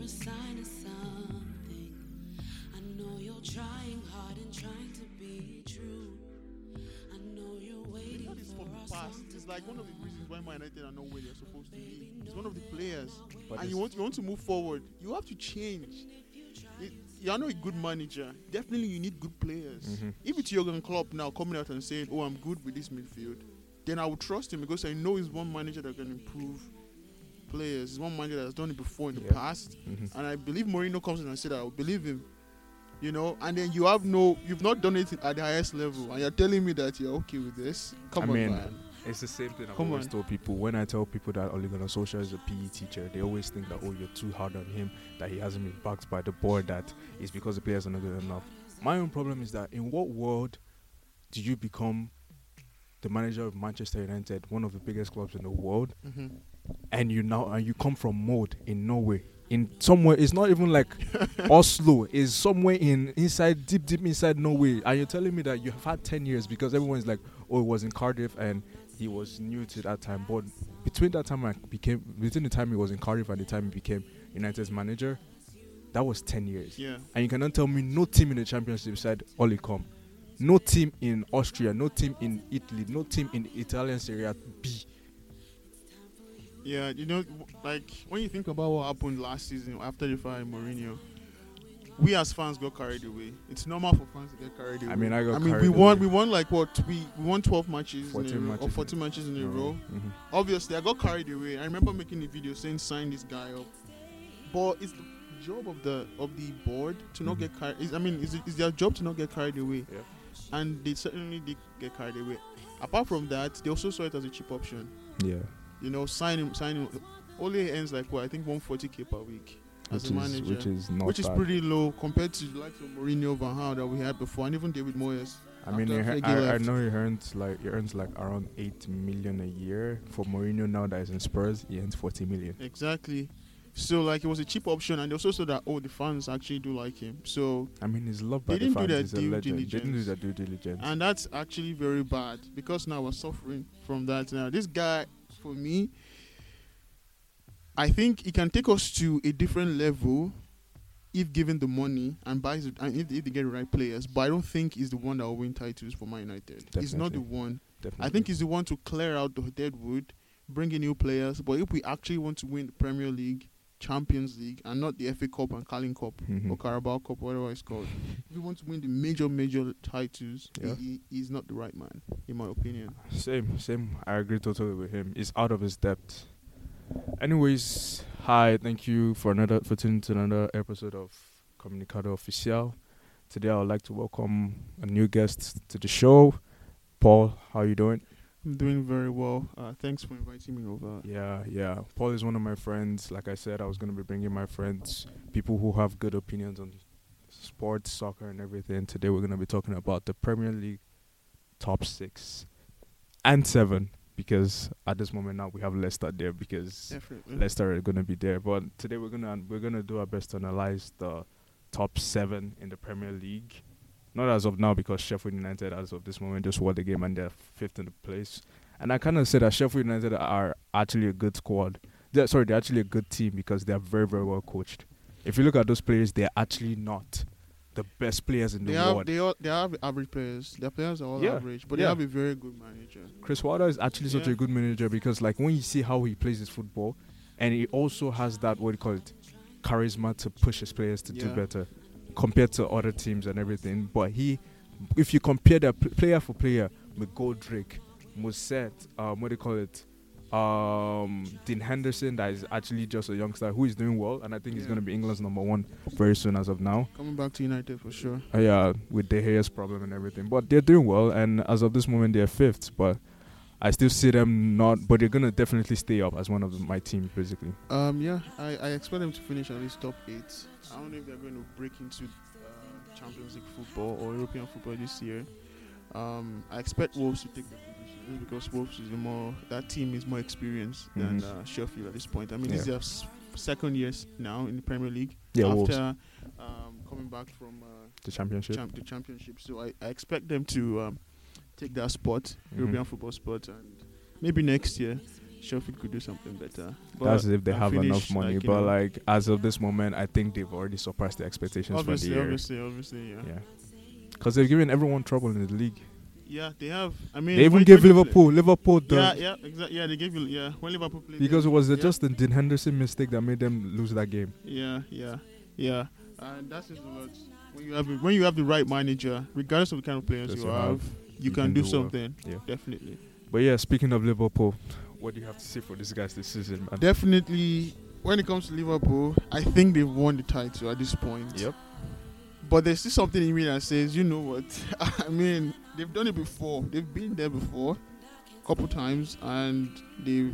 sign of something. I know you're trying hard and trying to be true. I know you're waiting This for from our the past. song It's to like one of the come. reasons why Man United are not where they're supposed to be. It's one of the players, But and you want to move forward. You have to change. You're not a good manager. Definitely, you need good players. Mhm. If it's Jurgen Klopp now coming out and saying, "Oh, I'm good with this midfield," then I would trust him because I know he's one manager that can improve players. He's one manager that has done it before in the Yeah. past, Mhm. and I believe Mourinho comes in and said, "I will believe him." And then you've not done it at the highest level, and you're telling me that you're okay with this. Come on, man. It's the same thing I've Come always on. told people. When I tell people that Ole Gunnar Solskjaer is a PE teacher, they always think that, oh, you're too hard on him, that he hasn't been backed by the board, that it's because the players are not good enough. My own problem is that in what world do you become the manager of Manchester United, one of the biggest clubs in the world, Mm-hmm. and you come from Molde in Norway, in somewhere it's not even like Oslo, is somewhere inside deep inside Norway, and you're telling me that you have had 10 years because everyone's like, oh, it was in Cardiff and he was new to that time, but between the time he was in Cardiff and the time he became United's manager, that was 10 years. Yeah. And you cannot tell me no team in the Championship said Ole come. No team in Austria, no team in Italy, no team in Italian Serie A B. Yeah, like when you think about what happened last season after they fired Mourinho, we as fans got carried away. It's normal for fans to get carried away. I mean, we won like what? We won 12 matches 14 in a row, matches or 14 matches in a row. Mhm. Obviously, I got carried away. I remember making a video saying sign this guy up, but it's the job of the board to not Mhm. get carried. It's their job to not get carried away, Yeah. and they certainly did get carried away. Apart from that, they also saw it as a cheap option. Yeah. Sign him. Only earns like what I think 140K per week as a manager, Which is not bad. pretty low compared to the likes of Mourinho, Van Gaal that we had before, and even David Moyes. I mean, after Fergie I left. know he earns like around 8 million a year. For Mourinho now that is in Spurs, he earns 40 million. Exactly. So like it was a cheap option, and they also saw that the fans actually do like him. So I mean, he's loved by They the didn't do fans. their He's a due legend. They didn't do diligence. their due diligence. and that's actually very bad because now we're suffering from that. Now this guy, for me, I think he can take us to a different level if given the money and buys it, and if they get the right players. But I don't think he's the one that will win titles for Man United. He's not the Definitely. one. Definitely. I think he's the one to clear out the deadwood, bring in new players. But if we actually want to win the Premier League, Champions League, and not the FA Cup and Carling Cup Mhm. or Carabao Cup, whatever it's called, if we want to win the major titles, Yeah. he's not the right man, in my opinion. Same. I agree totally with him. He's out of his depth. Anyways, hi, thank you for tuning to another episode of Comunicado Oficial. Today I would like to welcome a new guest to the show. Paul, how you doing? I'm doing very well. Thanks for inviting me over. Yeah. Paul is one of my friends. Like I said, I was going to be bringing my friends, people who have good opinions on sports, soccer, and everything. Today we're going to be talking about the Premier League top 6 and 7, because at this moment now we have Leicester there, because Definitely. Leicester are going to be there. But today we're gonna do our best to analyze the top 7 in the Premier League. Not as of now, because Sheffield United, as of this moment, just won the game and they're 5th in the place. And I kind of say that Sheffield United are actually a good squad. They're actually a good team because they're very, very well coached. If you look at those players, they're actually not the best players in the world. They have average players. Their players are all Yeah. average, but Yeah. they have a very good manager. Chris Wilder is actually such Yeah. a good manager because, like, when you see how he plays his football, and he also has that, what do you call it, charisma to push his players to do Yeah. better compared to other teams and everything. But if you compare the player for player with Goldrick, Musset, what do you call it, Dean Henderson, that is actually just a youngster who is doing well, and I think he's Yeah. going to be England's number 1 very soon as of now. Coming back to United for sure. Yeah, with De Gea's problem and everything. But they're doing well, and as of this moment, they're 5th. But I still see them not, but they're going to definitely stay up as one of my teams, basically. Yeah, I expect them to finish at least top 8. I don't know if they're going to break into Champions League football or European football this year. I expect Wolves to take the position because Wolves is that team is more experienced than Sheffield at this point. I mean, this is their second year now in the Premier League after coming back from The Championship. the Championship. So I expect them to take that spot, European football spot, and maybe next year Sheffield could do something better. That's if they and have enough finish, money. like, you But know, like as of this moment, I think they've already surpassed the expectations for the year. obviously, yeah. Yeah, because they've given everyone trouble in the league. Yeah, they have. I mean, They even when- gave when you Liverpool the Yeah, exactly. Yeah, they gave you. Yeah, when Liverpool played. because it them, was yeah, just the Dean Henderson mistake that made them lose that game. Yeah. And that's just a lot. When you have the right manager, regardless of the kind of players Just you you have, have, you can do well. something. Yeah. Definitely. But yeah, speaking of Liverpool, what do you have to say for these guys this season, man? Definitely, when it comes to Liverpool, I think they've won the title at this point. Yep. But there's still something in me that says, you know what? I mean, they've done it before. They've been there before, a couple times, and they've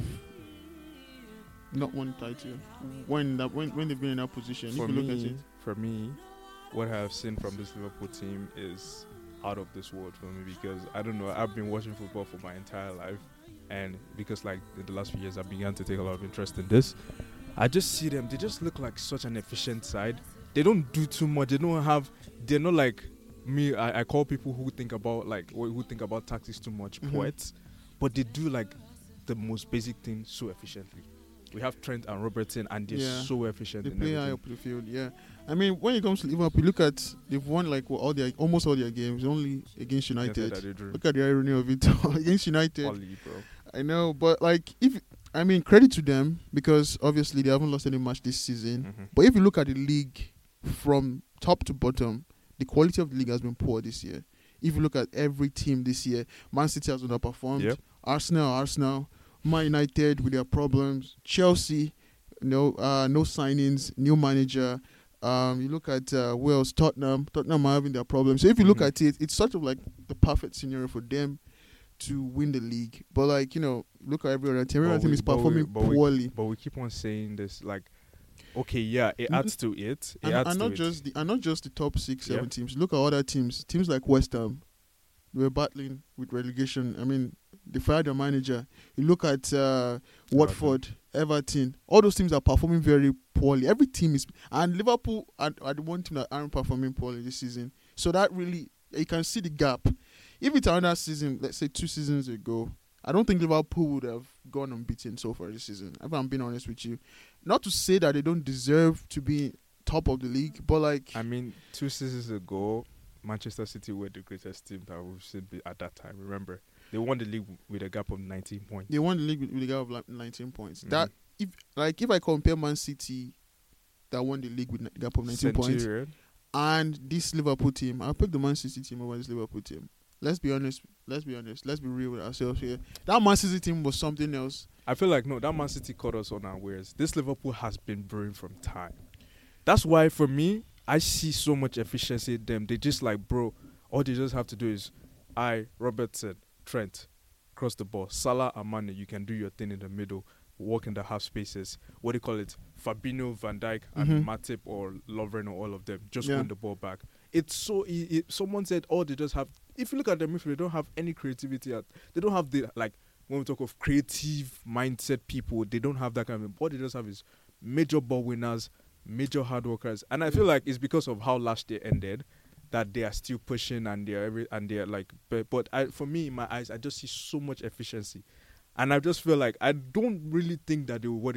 not won the title when they've been in that position. For if you look at it, me, what I have seen from this Liverpool team is out of this world for me because I don't know. I've been watching football for my entire life, and because like in the last few years, I began to take a lot of interest in this. I just see them. They just look like such an efficient side. They don't do too much. They're not like me. I call people who think about tactics too much poets, but they do like the most basic thing so efficiently. We have Trent and Robertson, and they're so efficient. they in play everything. high up the field. Yeah, I mean, when it comes to Liverpool, look at they've won like almost all their games, only against United. That they drew. Look at the irony of it against United. Ollie, bro. I know, but like credit to them because obviously they haven't lost any match this season. Mhm. But if you look at the league from top to bottom, the quality of the league has been poor this year. If you look at every team this year, Man City has underperformed. Yep. Arsenal, Man United with their problems. Chelsea, no signings, new manager. You look at Wales, Tottenham are having their problems. So if you look Mhm. at it, it's sort of like the perfect scenario for them to win the league. But like, look at every other team. Every other team is performing poorly. But we keep on saying this, like, okay, yeah, it adds to it. And not just the top 6, 7 teams. Look at other teams. Teams like West Ham, they were battling with relegation. I mean, they fired their manager. You look at Watford, Everton. All those teams are performing very poorly. Every team is, and Liverpool are the one team that aren't performing poorly this season. So that really, you can see the gap. If it's another season, let's say 2 seasons ago, I don't think Liverpool would have gone unbeaten so far this season. If I'm being honest with you, not to say that they don't deserve to be top of the league, but like, I mean, 2 seasons ago, Manchester City were the greatest team that we've seen at that time. Remember, they won the league with a gap of 19 points. they won the league with a gap of like 19 points. Mhm. That if I compare Man City that won the league with a gap of 19 points Centurion. and this Liverpool team, I'll pick the Man City team over this Liverpool team. Let's be honest. Let's be real with ourselves here. That Man City team was something else. I feel like, no, that Man City caught us unawares. This Liverpool has been brewing from time. That's why, for me, I see so much efficiency in them. They just like, bro, all they just have to do is, Robertson, Trent, cross the ball. Salah and Mane, you can do your thing in the middle, walk in the half spaces. What do you call it? Fabinho, Van Dijk, and Matip or Lovren or all of them. Just win the ball back. It's so easy. Someone said, oh, they just have, if you look at the midfield, they don't have any creativity. They don't have the, like, when we talk of creative mindset people, they don't have that kind of, what they just have is major ball winners, major hard workers. And I feel like it's because of how last year ended that they are still pushing and they're like, but for me, in my eyes, I just see so much efficiency. And I just feel like I don't really think that they will,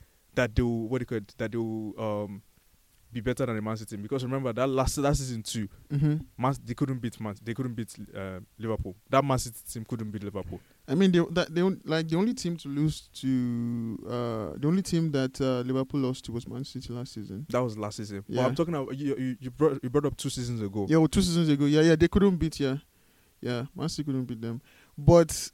be better than the Man City team, because remember that last season too, they couldn't beat Liverpool. That Man City team couldn't beat Liverpool. I mean, the only team to lose to the only team that Liverpool lost to was Man City last season. That was last season. Yeah. But I'm talking about you brought up 2 seasons ago. Yeah, well, 2 seasons ago. Yeah, they couldn't beat. Yeah, Man City couldn't beat them. But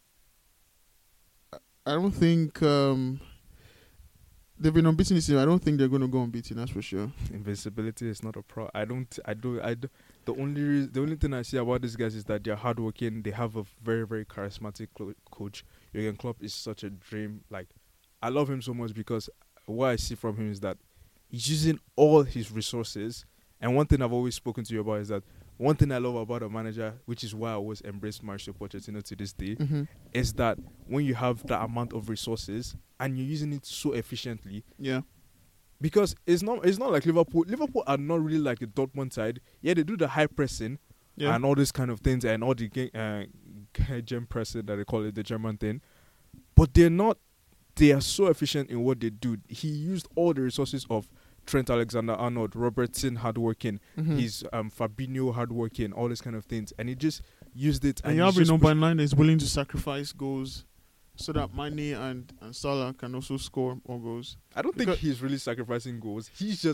I don't think they've been unbeaten this season. I don't think they're going to go unbeaten. That's for sure. Invincibility is not a pro. The only thing I see about these guys is that they're hardworking. They have a very, very charismatic coach. Jurgen Klopp is such a dream. Like, I love him so much because what I see from him is that he's using all his resources. And one thing I've always spoken to you about is that one thing I love about a manager, which is why I always embrace Mauricio Pochettino to this day, is that when you have that amount of resources and you're using it so efficiently, because it's not like Liverpool. Liverpool are not really like the Dortmund side. Yeah, they do the high pressing and all these kind of things and all the gem pressing that they call it, the German thing, but they're not they are so efficient in what they do. He used all the resources of Trent Alexander-Arnold, Robertson hardworking, his Fabinho hardworking, all these kind of things, and he just used it. And you have a number 9 that is willing to sacrifice goals so that Mane and Salah can also score more goals. I don't think he's really sacrificing goals.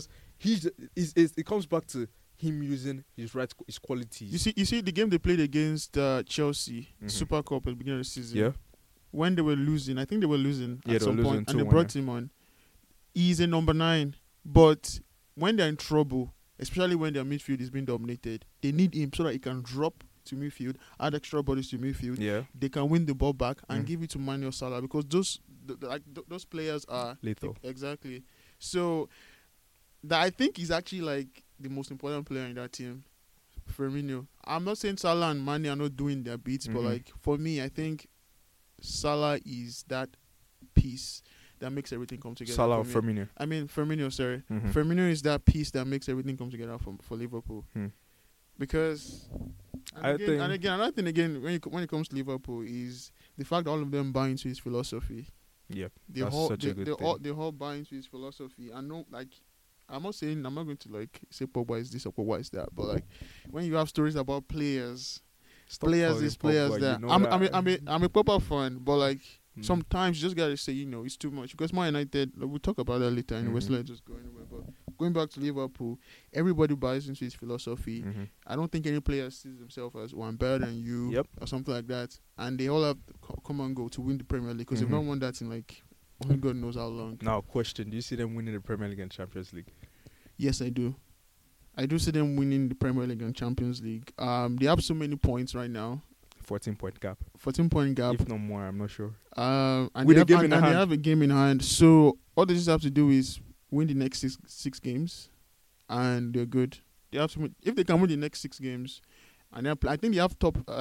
It comes back to him using his qualities. You see the game they played against Chelsea, Super Cup at the beginning of the season. Yeah. When they were losing, I think they were losing at some point, and they brought him on. He's a number 9, but when they're in trouble, especially when their midfield is being dominated, they need him so that he can drop to midfield, add extra bodies to midfield. Yeah. They can win the ball back and give it to Mane or Salah, because those players are lethal. Exactly. So that I think is actually like the most important player in that team, Firmino. I'm not saying Salah and Mane are not doing their beats, but like for me, I think Salah is that piece that makes everything come together. Salah or Firmino? I mean Firmino, sorry. Firmino is that piece that makes everything come together for Liverpool. Because another thing when it comes to Liverpool is the fact that all of them buy into his philosophy. Yep, they all buy into his philosophy. I know, like, I'm not going to like say Pogba is this or Pogba is that, but like when you have stories about players this, players that. You know I'm a Pogba fan, but like sometimes you just gotta say, it's too much. Because Man United, we'll talk about that later anyway, so let's just go anywhere. But going back to Liverpool, everybody buys into his philosophy. I don't think any player sees himself as one better than you or something like that. And they all have common goal to win the Premier League, because they've not won that in like only God knows how long. Now, question: do you see them winning the Premier League and Champions League? Yes, I do. I do see them winning the Premier League and Champions League. They have so many points right now. 14-point gap. 14-point gap. If no more, I'm not sure. And they have a game in hand. So all they just have to do is win the next six games, and they're good. They have to, if they can win the next 6 games, and I think they have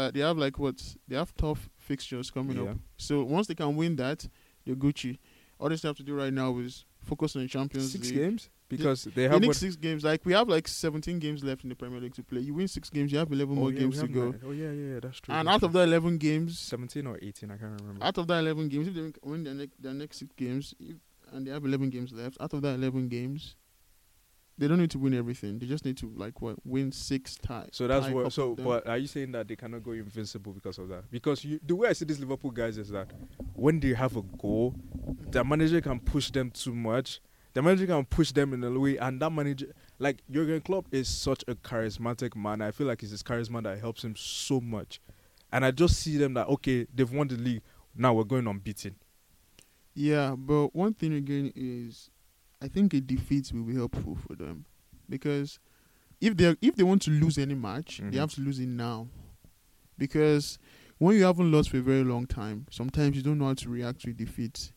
tough fixtures coming up. So once they can win that, they're Gucci. All they have to do right now is focus on the Champions League. 6 games? Because they have 6 games. Like, we have like 17 games left in the Premier League to play. You win 6 games, you have 11 more games to go. That's true. And out of the 11 games, 17 or 18, I can't remember. Out of that 11 games, if they win their next 6 games, and they have 11 games left, out of that 11 games, they don't need to win everything. They just need to win 6 ties. So that's what. So, but are you saying that they cannot go invincible because of that? Because the way I see these Liverpool guys is that when they have a goal, the manager can push them too much. The manager can push them in a way, and that manager, like Jurgen Klopp, is such a charismatic man. I feel like it's his charisma that helps him so much. And I just see them that, okay, they've won the league, now we're going unbeaten. Yeah, but one thing again is, I think a defeat will be helpful for them, because if they want to lose any match, they have to lose it now. Because when you haven't lost for a very long time, sometimes you don't know how to react to defeat.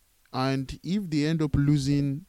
And if they end up losing,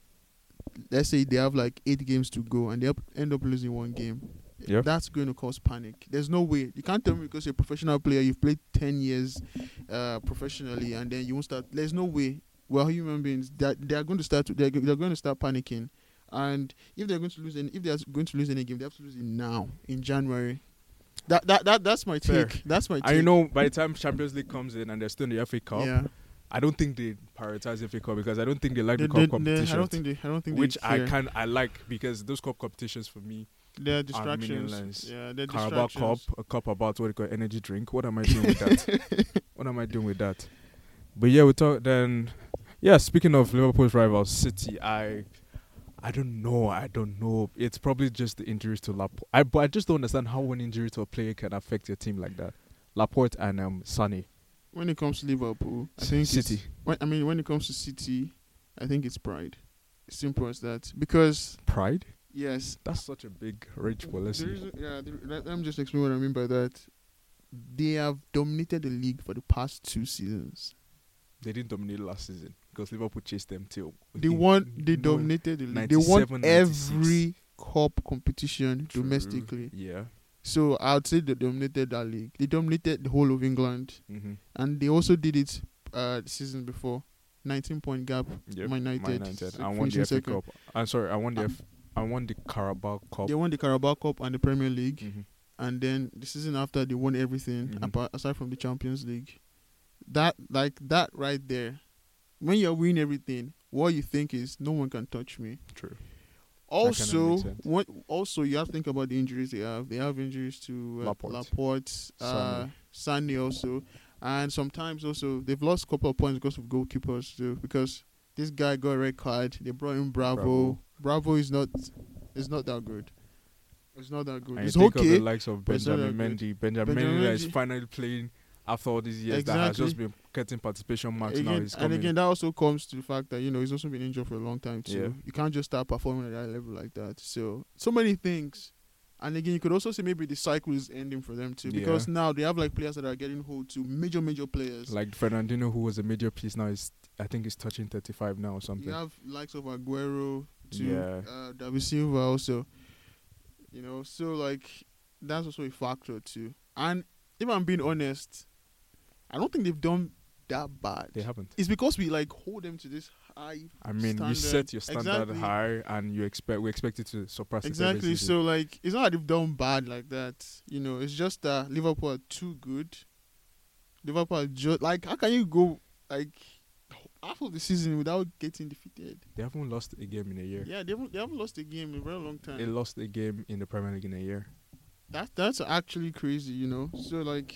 let's say they have like 8 games to go and they end up losing 1 game, that's going to cause panic. There's no way. You can't tell me because you're a professional player, you've played 10 years professionally, and then you won't start. There's no way. Well, human beings, they're going to start panicking. And if they're going to lose any game, they have to lose it now in January. That's my take. Fair. That's my take. And you know, by the time Champions League comes in and they're still in the FA Cup, I don't think they prioritize FA Cup, because I don't think they like the cup competition. I don't think which I like, because those cup competitions for me, they're distractions. They're Carabao distractions. Cup, a cup about what they call energy drink. What am I doing with that? What am I doing with that? But yeah, we talk then. Yeah, speaking of Liverpool's rivals, City, I don't know. It's probably just the injuries to Laporte. But I just don't understand how one injury to a player can affect your team like that. Laporte and Sané. When it comes to Liverpool, I think City. When it comes to City, I think it's pride. It's simple as that. Because pride? Yes. That's such a big rich policy. Let me just explain what I mean by that. They have dominated the league for the past 2 seasons. They didn't dominate last season because Liverpool chased them till. They dominated the league. They won every cup competition domestically. Yeah. So I would say they dominated that league. They dominated the whole of England, and they also did it the season before. 19-point gap. Yep. Man United. I won the FA Cup. I'm sorry. I won the Carabao Cup. They won the Carabao Cup and the Premier League, and then the season after they won everything aside from the Champions League. That right there when you're winning everything, what you think is no one can touch me. True. Also, make sense. also you have to think about the injuries they have. They have injuries to Laporte. Sane also, and sometimes also they've lost a couple of points because of goalkeepers too. Because this guy got a red card. They brought in Bravo. Bravo is not that good. It's not that good. And It's you think okay. of the likes of but it's not Benjamin that good. Mendy. Benjamin Benjamin Mendy that is Mendy. finally playing after all these years that has Exactly. just been getting participation marks now. Again, He's and coming. again, that also comes to the fact that he's also been injured for a long time too. Yeah. You can't just start performing at that level like that. So many things. And again, you could also say maybe the cycle is ending for them too, because now they have like players that are getting hold to major players. Like Fernandinho, who was a major piece now, I think he's touching 35 now or something. You have likes of Aguero to Yeah. David Silva also. So like that's also a factor too. And if I'm being honest, I don't think they've done that bad. They haven't. It's because we like hold them to this high. I mean, you standard. set your standard Exactly. high, and we expect it to surpass it. Exactly. Every season. So like, it's not that they've done bad like that. It's just that Liverpool are too good. Liverpool are just like, how can you go like half of the season without getting defeated? They haven't lost a game in a year. Yeah, they haven't lost a game in a very long time. They lost a game in the Premier League in a year. That's actually crazy, So like,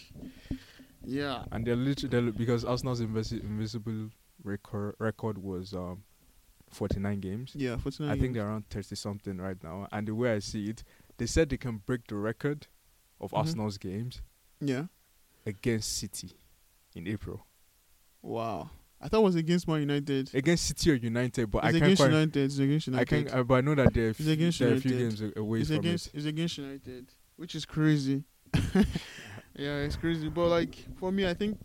yeah. And they're literally because Arsenal's invisible record was 49 games. Yeah, 49 I think games. they're around 30 something right now. And the way I see it, they said they can break the record of Arsenal's games Yeah. against City in April. Wow. I thought it was against Man United. Against City or United, but It's I can't against quite. United. It's against United. I can't. But I know that It's against there are a few United. games away It's from against it. it's against United, which is crazy. Yeah, it's crazy. But like for me, I think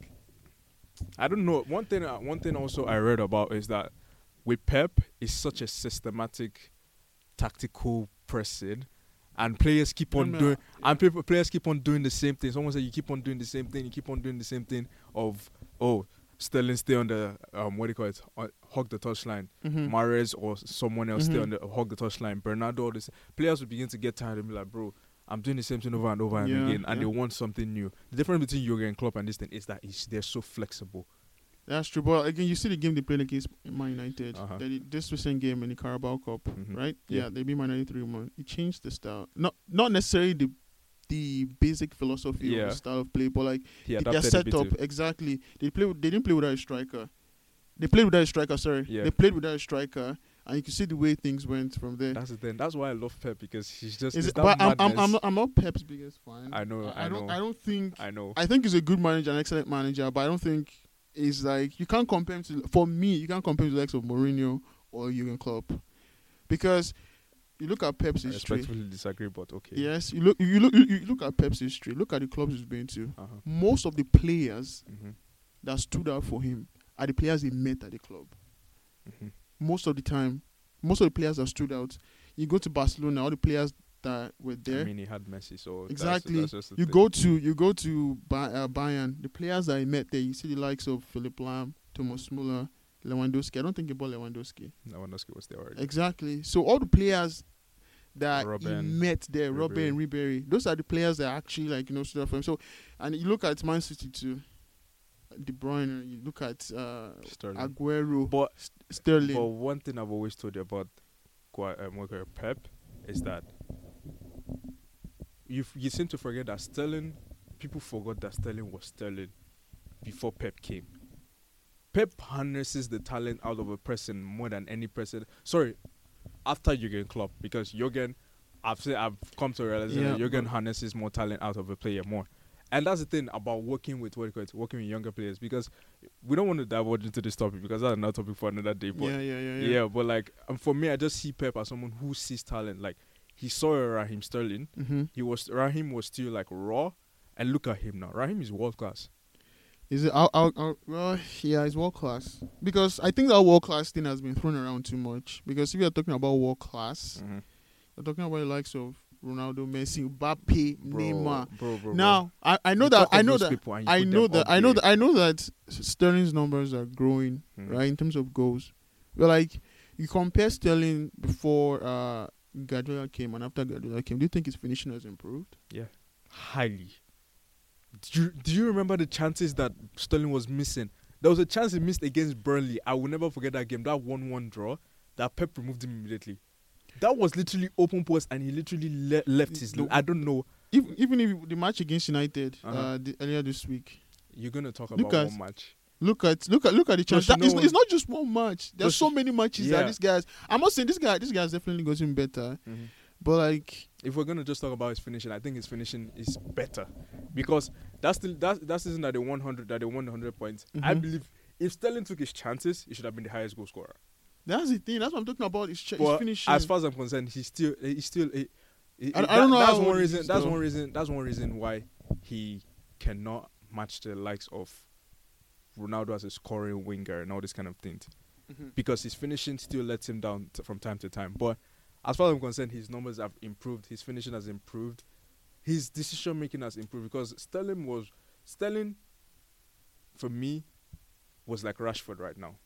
I don't know. One thing also I read about is that with Pep, it's such a systematic, tactical pressing, and players keep on doing. And players keep on doing the same thing. Someone said you keep on doing the same thing. You keep on doing the same thing. Sterling stay on the what do you call it? Hug the touchline. Mahrez or someone else stay on the hug the touchline. Bernardo, all this players will begin to get tired and be like, bro, I'm doing the same thing over and over and again, and they want something new. The difference between Jurgen Klopp and this thing is that they're so flexible. that's true. But again, you see the game they played against Man United. Uh-huh. This recent game in the Carabao Cup, right? Yeah. Yeah, they beat Man United 3-1. It changed the style. Not necessarily the basic philosophy of the style of play, but like He their adapted a bit setup to- exactly. They didn't play without a striker. They played without a striker. Sorry, Yeah. they played without a striker, and you can see the way things went from there. That's the thing. That's why I love Pep, because he's just. Is It's it- that but madness. I'm not Pep's biggest fan. I know. I don't think. I know. I think he's a good manager, an excellent manager, but I don't think he's like, you can't compare him to. For me, you can't compare him to the likes of Mourinho or Jurgen Klopp, because you look at Pep's I history. respectfully disagree, but okay. Yes, you look at Pep's history. Look at the clubs he's been to. Uh-huh. Most of the players Mhm. that stood out for him are the players he met at the club. Mhm. Most of the time, most of the players that stood out. You go to Barcelona, all the players that were there. I mean, he had Messi, so Exactly. That's just the You thing. go to Bayern. The players that he met there, you see the likes of Philipp Lahm, Thomas Muller, Lewandowski. I don't think about Lewandowski. Lewandowski was there already. Exactly. So all the players that he Robben, met there, Robben, Ribéry. Ribéry, those are the players that actually stood out for him. So, and you look at Man City too, De Bruyne. You look at Sterling. Aguero, But Sterling. But one thing I've always told you about Pep is that you seem to forget that Sterling. People forgot that Sterling was Sterling before Pep came. Pep harnesses the talent out of a person more than any person. Sorry, after Jurgen Klopp, because Jurgen, I've come to realize that Jurgen harnesses more talent out of a player more. And that's the thing about working with working with younger players, because we don't want to divulge into this topic because that's another topic for another day. But Yeah. but like for me, I just see Pep as someone who sees talent. Like he saw Raheem Sterling. Mm-hmm. Raheem was still like raw, and look at him now. Raheem is world class. Is it? Well, yeah, it's world class, because I think that world class thing has been thrown around too much. Because if you're talking about world class, you're talking about the likes of Ronaldo, Messi, Mbappe, Neymar. Bro. Now, I know You that talk I of know those that people and you I put know them that up I know there. that I know that Sterling's numbers are growing, right, in terms of goals. But like, you compare Sterling before Guardiola came and after Guardiola came, do you think his finishing has improved? Yeah, highly. Do you remember the chances that Sterling was missing? There was a chance he missed against Burnley. I will never forget that game. That 1-1 draw. That Pep removed him immediately. That was literally open post, and he literally left his. I don't know. Even if the match against United earlier this week. You're gonna talk about one match. Look at the chance. It's not just one match. There's so many matches that these guys. I'm not saying this guy's definitely gotten better, but like, if we're gonna just talk about his finishing, I think his finishing is better because that season that they won 100 points. I believe if Sterling took his chances, he should have been the highest goal scorer. That's the thing. That's what I'm talking about. His finishing. As far as I'm concerned, he's still. I don't know. That's one reason. That's one reason why he cannot match the likes of Ronaldo as a scoring winger and all this kind of things, because his finishing still lets him down from time to time. But as far as I'm concerned, his numbers have improved. His finishing has improved. His decision making has improved because Sterling, for me, was like Rashford right now.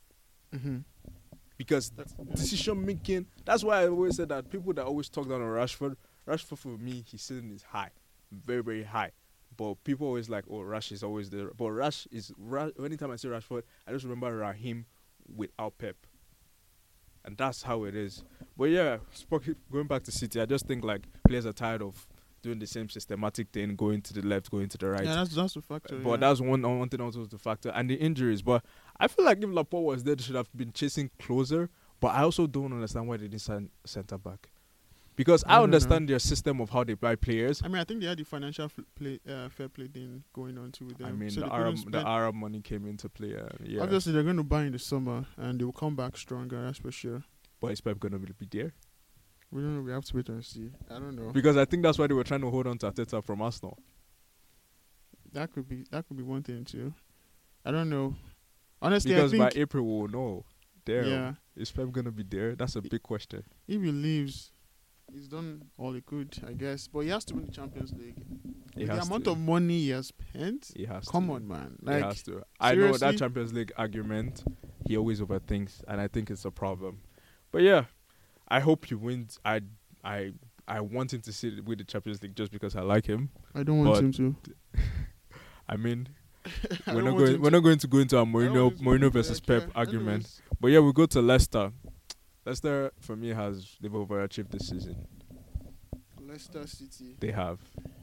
Because decision making. That's why I always said that people that always talk down on Rashford for me, his ceiling is high, very very high. But people always like, oh, Rash is always there. But Rash is anytime I say Rashford, I just remember Raheem without Pep, and that's how it is. But yeah, going back to City, I just think like players are tired of doing the same systematic thing, going to the left, going to the right. Yeah, that's a factor. But that's one thing also the factor, and the injuries. But I feel like if Laporte was there, they should have been chasing closer. But I also don't understand why they didn't sign centre back. Because I understand their system of how they buy players. I mean, I think they had the financial fair play thing going on too with them. I mean, so the Arab money came into play. Yeah. Obviously, they're going to buy in the summer, and they will come back stronger, that's for sure. But is Pep going to be there? We don't know. We have to wait and see. I don't know. Because I think that's why they were trying to hold on to Arteta from Arsenal. That could be one thing too. I don't know. Honestly, because I think by April we'll know. Is Pep going to be there? That's a big question. If he leaves, he's done all he could, I guess. But he has to win the Champions League. The amount of money he has spent, come on, man. Like, he has to. I know that Champions League argument, he always overthinks, and I think it's a problem. But yeah, I hope he wins. I want him to sit with the Champions League just because I like him. I don't want him to. I mean, we're not going to go into a Mourinho versus Pep argument. Anyways. But yeah, we go to Leicester. Leicester, for me, they've overachieved this season. Leicester City. They have.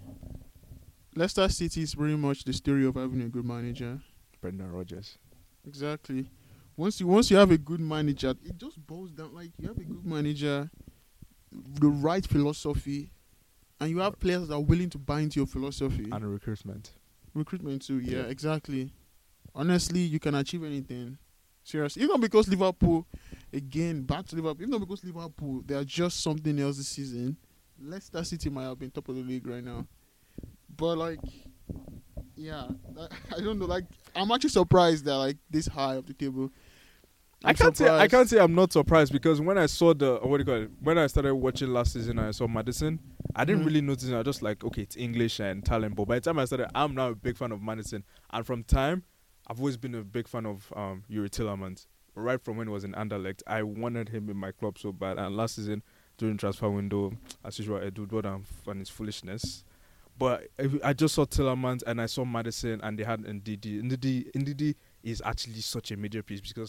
Leicester City is very much the story of having a good manager. Brendan Rodgers. Exactly. Once you have a good manager, it just boils down. Like, you have a good manager, the right philosophy, and you have players that are willing to buy into your philosophy. And recruitment. Recruitment too, yeah, exactly. Honestly, you can achieve anything. Seriously. Even because Liverpool, again, back to Liverpool, even because Liverpool, they are just something else this season. Leicester City might have been top of the league right now. But, like, yeah, I don't know. Like, I'm actually surprised they're, like, this high up the table. I can't say I'm not surprised because when I saw when I started watching last season and I saw Maddison, I didn't really notice it. I was just like, okay, it's English and talent. But by the time I started, I'm now a big fan of Maddison. And from time, I've always been a big fan of Yuri Tillemans. Right from when he was in Anderlecht, I wanted him in my club so bad. And last season, during transfer window, as usual, I do and his foolishness. But I just saw Tillemans and I saw Maddison and they had Ndidi. Ndidi is actually such a major piece because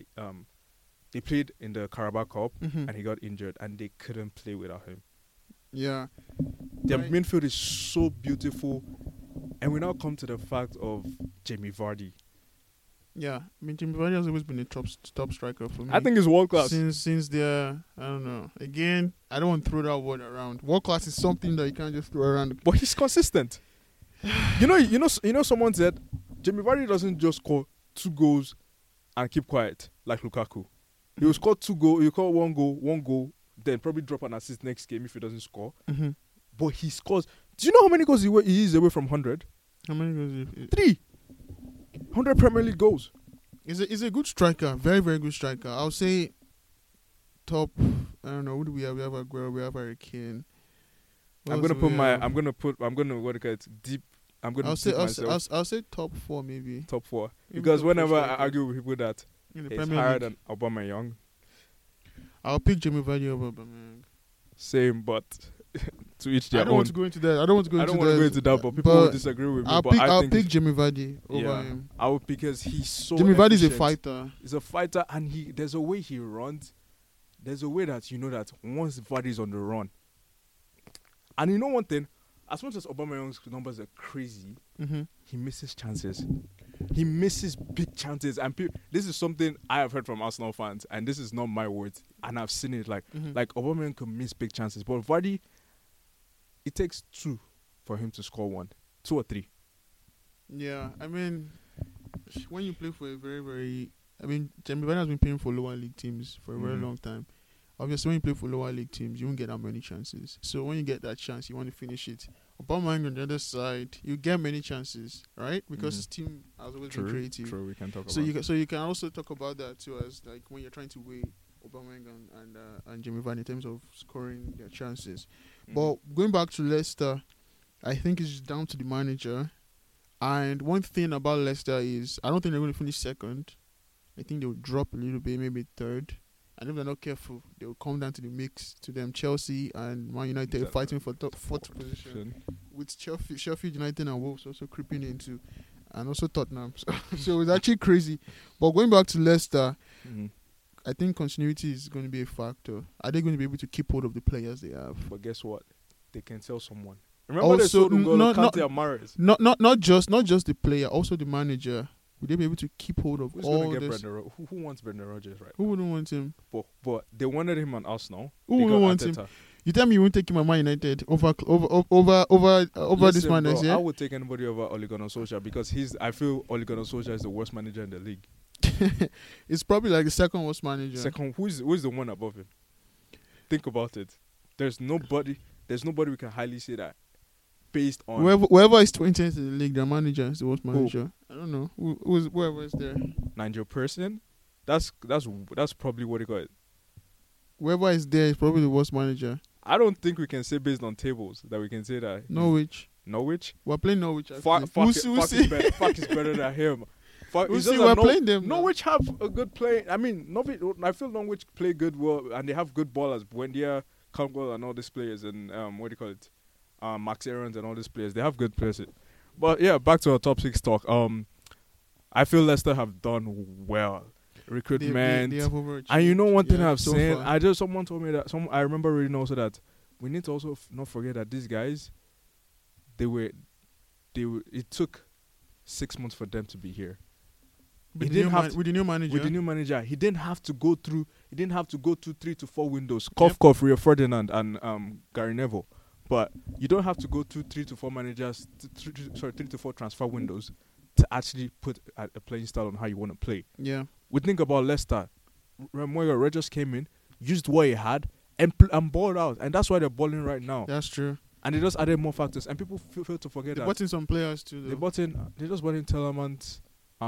they played in the Carabao Cup and he got injured and they couldn't play without him. Yeah. Their midfield is so beautiful. And we now come to the fact of Jamie Vardy. Yeah, I mean, Jamie Vardy has always been a top striker for me. I think he's world class. Since they're, I don't know. Again, I don't want to throw that word around. World class is something that you can't just throw around. But he's consistent. you know, someone said Jamie Vardy doesn't just score 2 goals and keep quiet like Lukaku. He will score 2 goals, he'll score 1 goal, then probably drop an assist next game if he doesn't score. But he scores. Do you know how many goals he is away from 100? How many goals? 3. 100 Premier League goals. He's a good striker. Very, very good striker. I'll say top. I don't know. Who do we have? We have Aguero. We have Harry Kane. I'm I'll say top 4 maybe. Top 4. Because whenever I argue with people that it's higher than Aubameyang, I'll pick Jamie Vardy over Aubameyang. Same, but to each I their don't own. want to go into that. I don't want to go I into don't that. want to go into that, but people will disagree with me. I'll but pick, I I'll think pick it's- Jimmy Vardy over Yeah. him. I would, because he's so. Jimmy Vardy is a efficient. fighter. He's a fighter, and there's a way he runs. There's a way that you know that once Vardy's on the run, and you know one thing, as much as Aubameyang's numbers are crazy, Mm-hmm. he misses chances. He misses big chances, and this is something I have heard from Arsenal fans, and this is not my words, and I've seen it. Like Aubameyang can miss big chances, but Vardy, it takes 2 for him to score 1, 2 or 3. Yeah, I mean, when you play for a very, very... I mean, Jimmy Vardy has been playing for lower league teams for a very Mhm. long time. Obviously, when you play for lower league teams, you won't get that many chances. So when you get that chance, you want to finish it. Aubameyang on the other side, you get many chances, right? Because Mhm. his team has always been creative. True, we can talk So about. you can also talk about that too, as like when you're trying to weigh Aubameyang and Jimmy Vardy in terms of scoring their chances. But going back to Leicester, I think it's down to the manager. And one thing about Leicester is I don't think they're going to finish second. I think they'll drop a little bit, maybe third. And if they're not careful, they'll come down to the mix to them. Chelsea and Man United That- fighting for top fourth position, with Sheffield United and Wolves also creeping into, and also Tottenham. So it's actually crazy. But going back to Leicester, Mhm. I think continuity is going to be a factor. Are they going to be able to keep hold of the players they have? But guess what? They can sell someone. Remember they Also, sold N'Golo no, Kante and Mahrez. Not just the player, also the manager. Will they be able to keep hold of Who's all gonna get this? Brendan? Who wants Brendan Rodgers right Who now? wouldn't want him? But they wanted him on Arsenal. Who They wouldn't got want him? Arteta. You tell me you won't take him at Man United over this Listen, man bro, next I year? would take anybody over Ole Gunnar Solskjaer because I feel Ole Gunnar Solskjaer is the worst manager in the league. It's probably like the second worst manager. Second, who's the one above him? Think about it. There's nobody we can highly say that based on Whoever is 20th in the league, their manager is the worst manager. I don't know. Whoever is there. Nigel Pearson. That's probably what he got. Whoever is there is probably the worst manager. I don't think we can say based on tables that we can say that Norwich. Norwich. We're playing Norwich. Fuck We'll is better than him. Fuck, We'll it's see, just we're that playing them now. Norwich have a good play. I mean, Norwich. I feel Norwich play good, well, and they have good ballers. Buendia, Campbell, and all these players, and what do you call it? Max Aarons and all these players. They have good players. But yeah, back to our top 6 talk. I feel Leicester have done well. Recruitment. They have overachieved. And you know one thing Yeah, I've so seen, far. someone told me that I remember reading also that we need to also not forget that these guys, it took 6 months for them to be here. With He the didn't new have to- with the new manager. With the new manager, he didn't have to go through 3 to 4 windows. Cough, Rio Ferdinand and Gary Neville. But you don't have to go through 3 to 4 managers, 3 to 4 transfer windows to actually put a playing style on how you want to play. Yeah. We think about Leicester. Ramoya Rodgers came in, used what he had, and balled out. And that's why they're balling right now. That's true. And they just added more factors. And people fail to forget They that. brought in some players too. They Though. just bought in Telemans,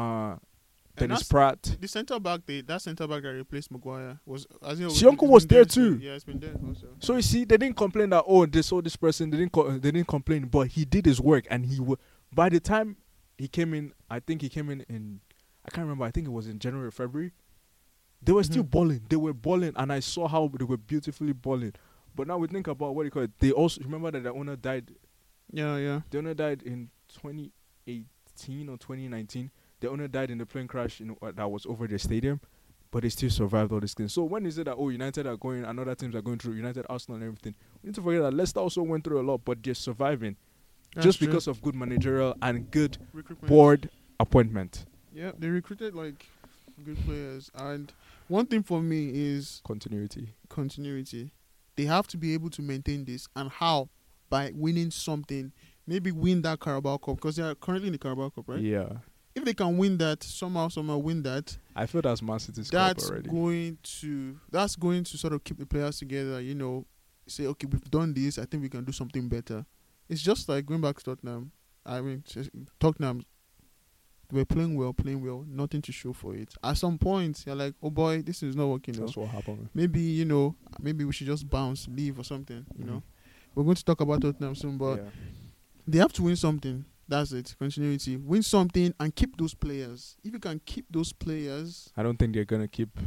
And Dennis that's- Pratt. The centre back, that centre back that replaced Maguire was. Sionko was there too. Yeah, it's been there also. So you see, they didn't complain that they saw this person. They didn't complain, but he did his work, and by the time he came in, I think he came in I can't remember. I think it was in January, February. They were still balling. They were balling, and I saw how they were beautifully balling. But now we think about what you call it. They also remember that the owner died. Yeah. The owner died in 2018 or 2019. The owner died in the plane crash that was over the stadium, but they still survived all these things. So when is it that United are going and other teams are going through, United, Arsenal, and everything? We need to forget that Leicester also went through a lot, but they're surviving just because of good managerial and good board appointment. Yeah, they recruited like good players, and one thing for me is Continuity. They have to be able to maintain this, and how? By winning something. Maybe win that Carabao Cup, because they are currently in the Carabao Cup, right? Yeah. If they can win that, somehow win that, I feel that's Man City's cup that's already. that's going to sort of keep the players together, say, okay, we've done this, I think we can do something better. It's just like going back to Tottenham. I mean, Tottenham, they were playing well, nothing to show for it. At some point, you're like, oh boy, this is not working. That's what happened. Maybe, maybe we should just bounce, leave or something, We're going to talk about Tottenham soon, but they have to win something. That's it. Continuity. Win something and keep those players. If you can keep those players... I don't think they're going to keep...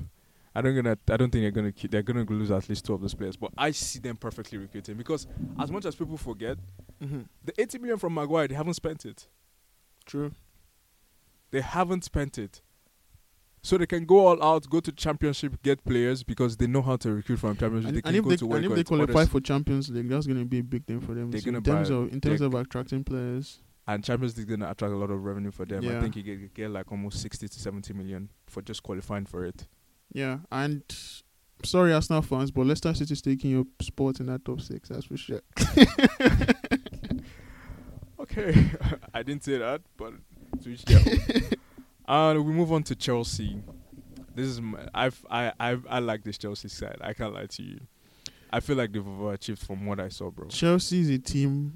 I don't think they're gonna keep. They're gonna lose at least 2 of those players. But I see them perfectly recruiting because as much as people forget, the 80 million from Maguire, they haven't spent it. True. They haven't spent it. So they can go all out, go to championship, get players because they know how to recruit from championship. And, They can and if go they, to and if work they with qualify others. for Champions League, that's going to be a big thing for them. They're in gonna terms buy- of attracting players. And Champions League gonna attract a lot of revenue for them. I Yeah. think you get like almost 60 to 70 million for just qualifying for it. Yeah, and sorry, Arsenal fans, but Leicester City is taking your spot in that top 6. That's for sure. Okay, I didn't say that, but to each their own. And we move on to Chelsea. This is I like this Chelsea side. I can't lie to you. I feel like they've overachieved from what I saw, bro. Chelsea is a team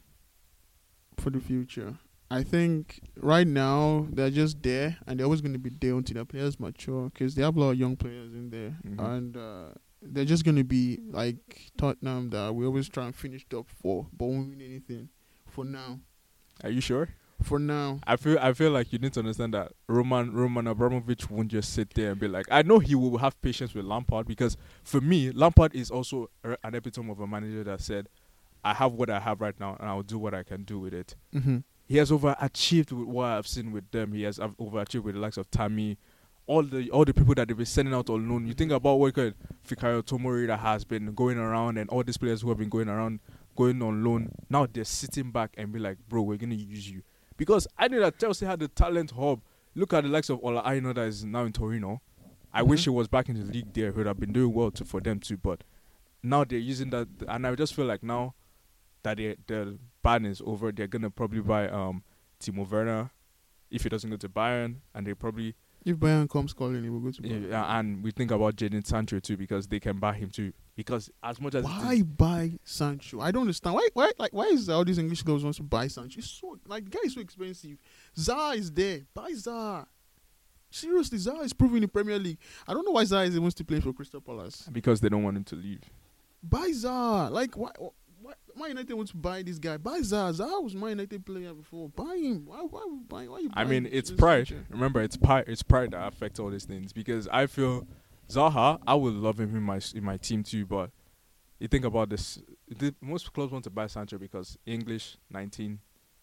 for the future. I think right now they're just there, and they're always going to be there until their players mature, because they have a lot of young players in there, and they're just going to be like Tottenham, that we always try and finish top 4, but won't win anything for now. Are you sure? For now, I feel like you need to understand that Roman Abramovich won't just sit there and be like, I know he will have patience with Lampard, because for me, Lampard is also an epitome of a manager that said, I have what I have right now and I'll do what I can do with it. He has overachieved with what I've seen with them. He has overachieved with the likes of Tammy, all the people that they've been sending out on loan. You think about what Fikayo Tomori that has been going around, and all these players who have been going on loan. Now they're sitting back and be like, bro, we're gonna use you. Because I knew that Chelsea had the talent hub. Look at the likes of Ola Aina that is now in Torino. I wish he was back in the league there. He would have been doing well for them too. But now they're using that, and I just feel like now that the ban is over, they're gonna probably buy Timo Werner if he doesn't go to Bayern, and they probably, if Bayern comes calling, he will go to Bayern. yeah, and we think about Jadon Sancho too, because they can buy him too. Because as much as Why buy Sancho? I don't understand. Why is all these English clubs want to buy Sancho? It's so, like, the guy is so expensive. Zaha is there. Buy Zaha. Seriously, Zaha is proving in the Premier League. I don't know why Zaha is wants to play for Crystal Palace. because they don't want him to leave. Buy Zaha. Like, why Man United wants to buy this guy? Buy Zaha. Zaha was Man United player before. Buy him. Why you I buying mean, it's this pride. Sancho? Remember, it's pride that affects all these things. Because I feel Zaha, I would love him in my team too. But you think about this, most clubs want to buy Sancho because English 19,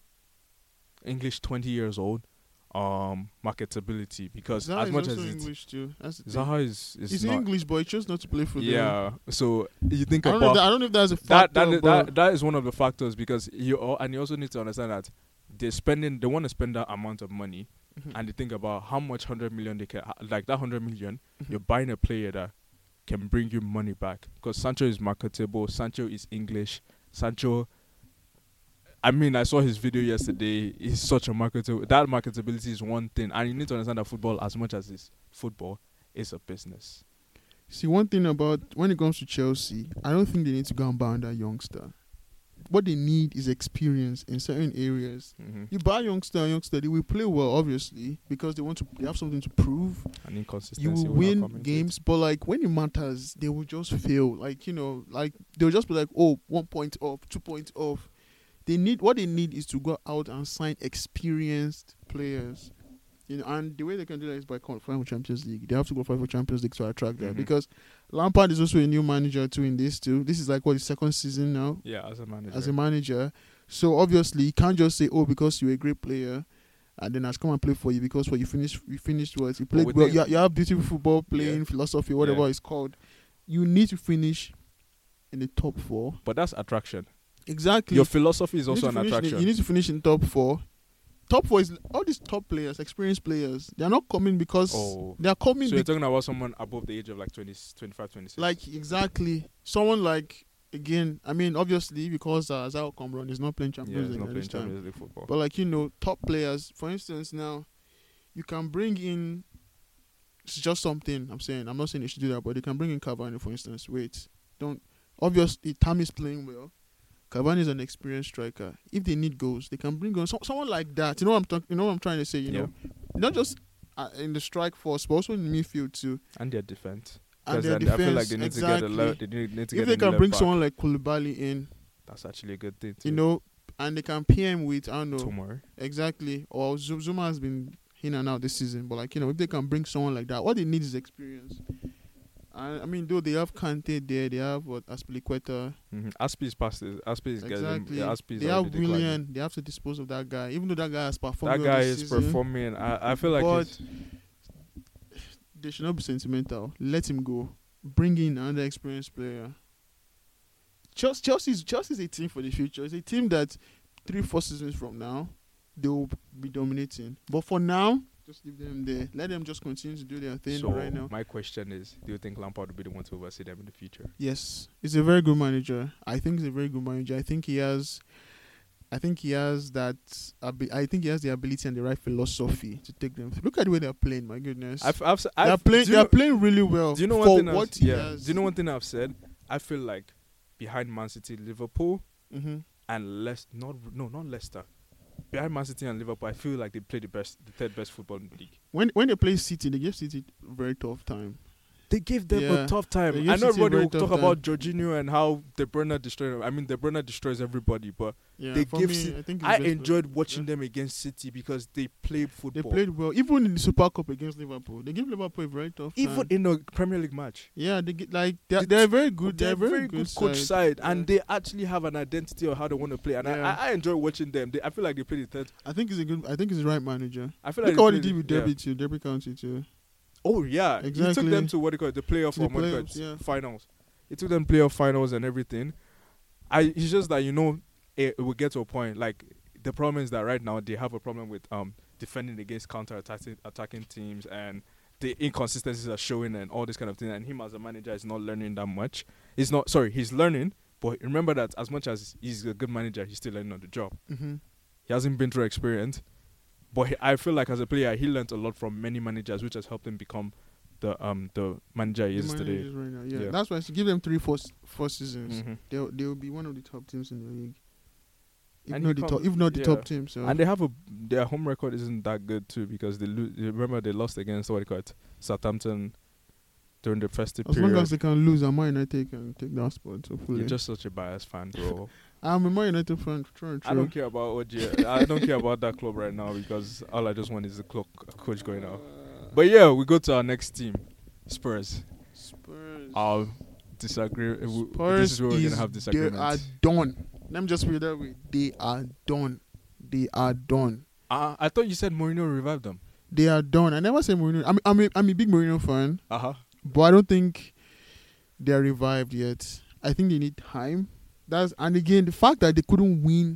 English 20 years old, marketability. Because Zaha as much is as also it's English too. That's the thing. Zaha is He's not. English, but he chose not to play for them. Yeah. So you think I don't know about if I don't know if that's a factor. that is one of the factors, because you also need to understand that they want to spend that amount of money, and they think about how much 100 million they can, like that 100 million, you're buying a player that can bring you money back, because Sancho is marketable, Sancho is English, Sancho, I mean, I saw his video yesterday. He's such a marketable. That marketability is one thing, and you need to understand that football, as much as it's football, is a business. See, one thing about when it comes to Chelsea, I don't think they need to go and buy that youngster. What they need is experience in certain areas. You buy youngster, they will play well, obviously, because they have something to prove. And inconsistency. You will win games, but like when it matters, they will just fail. Like, like they'll just be like, oh, 1 point off, 2 points off. What they need is to go out and sign experienced players. And the way they can do that is by qualifying for Champions League. They have to qualify for Champions League to attract that, because Lampard is also a new manager too in this too. This is like his second season now. Yeah, as a manager. So obviously you can't just say, oh, because you're a great player, and then I come and play for you because you finished what you played well. You have beautiful football playing philosophy, whatever it's called. You need to finish in the top 4. But that's attraction. Exactly. Your philosophy is also an attraction. You need to finish in top 4. Top 4 is all these top players, experienced players. They are not coming because they are coming. So you're talking about someone above the age of like 20, 25, 26. Like, exactly. Someone like, again, I mean, obviously, because Zao Cameron is not playing Champions League at this time. Champions League football. But like, top players, for instance, now, you can bring in, it's just something I'm saying. I'm not saying you should do that, but they can bring in Cavani, for instance. Obviously, Tammy's playing well. Cavani is an experienced striker. If they need goals, they can bring on someone like that. You know what I'm trying to say. Not just in the strike force, but also in the midfield too. And their defense. And their defense, I feel like they need to get if they can bring someone like Koulibaly in, that's actually a good thing too. And they can PM with, I don't know, Tomorrow. Exactly. Or Zuma has been in and out this season, but if they can bring someone like that, what they need is experience. I mean, though they have Kante there, they have what Aspilicueta. Aspi is past it. Aspi is Exactly. getting. Aspi is They have already declining. Willian. They have to dispose of that guy, even though that guy has performed. That well guy this is season, performing. I feel like but it's, they should not be sentimental. Let him go. Bring in another experienced player. Chelsea's a team for the future. It's a team that 3-4 seasons from now they will be dominating. But for now, just leave them there. Let them just continue to do their thing so right now. my question is, do you think Lampard will be the one to oversee them in the future? Yes, he's a very good manager. I think he's a very good manager. I think he has that. I think he has the ability and the right philosophy to take them. Look at the way they're playing. My goodness, they're playing really well. Do you know for one thing? what he Do has. you know one thing I've said? I feel like behind Man City, Liverpool, Mm-hmm. and not Leicester. Behind Man City and Liverpool, I feel like they play the third best football in the league. When they play City, they give City a very tough time. They give them Yeah. a tough time. They I give know City a everybody very will tough talk time. about Jorginho and how De Bruyne destroyed. I mean, De Bruyne destroys everybody, but Yeah, they for give. me, I think I it's best enjoyed watching yeah. them against City because they played They football. played well, even in the Super Cup against Liverpool. They give Liverpool a very tough Even time. in a Premier League match. Yeah, they get they're very good. They're They're a very good coach side, and Yeah. they actually have an identity of how they want to play. And Yeah. I enjoy watching them. I feel like they play the third. I think he's the right manager. I feel Look like at what they he did with yeah. Derby too, Derby County too. Oh yeah, he took Exactly. them to what they call it, the playoff To the or what they call it, playoffs, yeah. finals. He took them playoff finals and everything. It's just that it will get to a point. Like the problem is that right now they have a problem with defending against attacking teams, and the inconsistencies are showing and all this kind of thing. And him as a manager is not learning that much. He's learning, but remember that as much as he's a good manager, he's still learning on the job. Mm-hmm. He hasn't been through experience. But I feel like as a player, he learned a lot from many managers, which has helped him become the manager he is today. Right now. Yeah. Yeah. That's why I should give them 3-4 seasons. Mhm. They'll be one of the top teams in the league. If And not he the come- top, if not the yeah. top team. So And they have their home record isn't that good too because they remember they lost against what they call it, Southampton during the festive as period. long as they can lose, Man United can take that spot. Hopefully, You're just such a biased fan, bro. I'm a Man United fan. True. I don't care about OG. I don't care about that club right now because all I just want is the coach going out. But yeah, we go to our next team, Spurs. Spurs. I'll disagree. Spurs This is where we're gonna have they are disagreements. done. Let me just put it that way. They are done. They are done. I thought you said Mourinho revived them. They are done. I never say Mourinho. I'm a big Mourinho fan, Uh-huh. but I don't think they are revived yet. I think they need time. And again, the fact that they couldn't win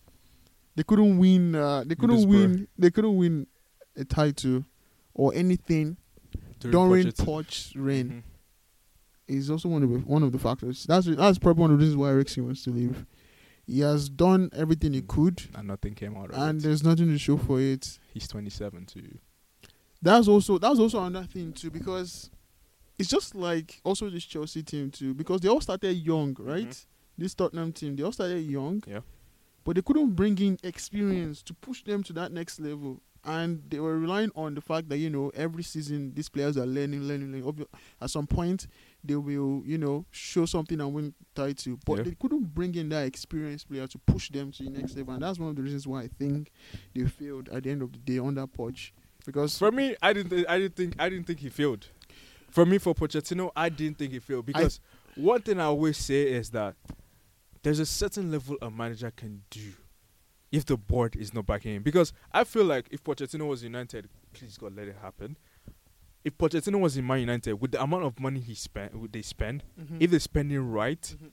a title or anything during Pochettino. Poch's reign Mhm. is also one of the factors. That's probably one of the reasons why Eriksen wants to leave. He has done everything he could, And nothing came out of and it. there's nothing to show for it. He's 27 too. That's also another thing too, because it's just like also this Chelsea team too, because they all started young, right? Mhm. This Tottenham team, they all started young, Yeah. but they couldn't bring in experience to push them to that next level. And they were relying on the fact that, every season these players are learning. At some point, they will, show something and win title. But Yeah. they couldn't bring in that experienced player to push them to the next level. And that's one of the reasons why I think they failed at the end of the day on that Poch. Because For me, I didn't think he failed. For Pochettino, I didn't think he failed because one thing I always say is that there's a certain level a manager can do if the board is not backing him. Because I feel like if Pochettino was United, please God, let it happen. If Pochettino was in Man United, with the amount of money they spend, if they're spending right, Mhm.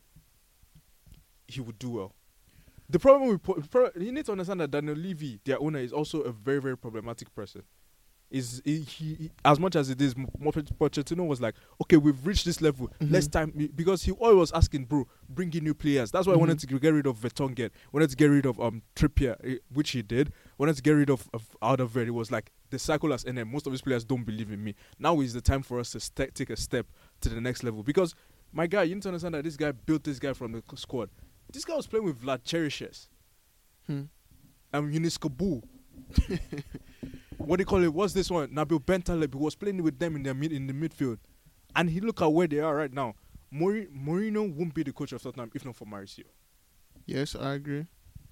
he would do well. The problem with you need to understand that Daniel Levy, their owner, is also a very, very problematic person. He as much as it is, Pochettino was like, okay, we've reached this level. Mhm. Let's time because he always was asking, bro, bring in new players. That's why I wanted Mhm. to get rid of Vertonghen, wanted to get rid of Trippier, which he did. Wanted to get rid of Alderweireld. It was like the cycle has ended. Most of these players don't believe in me. Now is the time for us to take a step to the next level. Because my guy, you need to understand that this guy built this guy from the squad. This guy was playing with Vlad Cherishes. Eunice Kabul. What do you call it? What's this one? Nabil Bentaleb, who was playing with them in the midfield. And he look at where they are right now. Mourinho won't be the coach of Tottenham if not for Mauricio. Yes, I agree.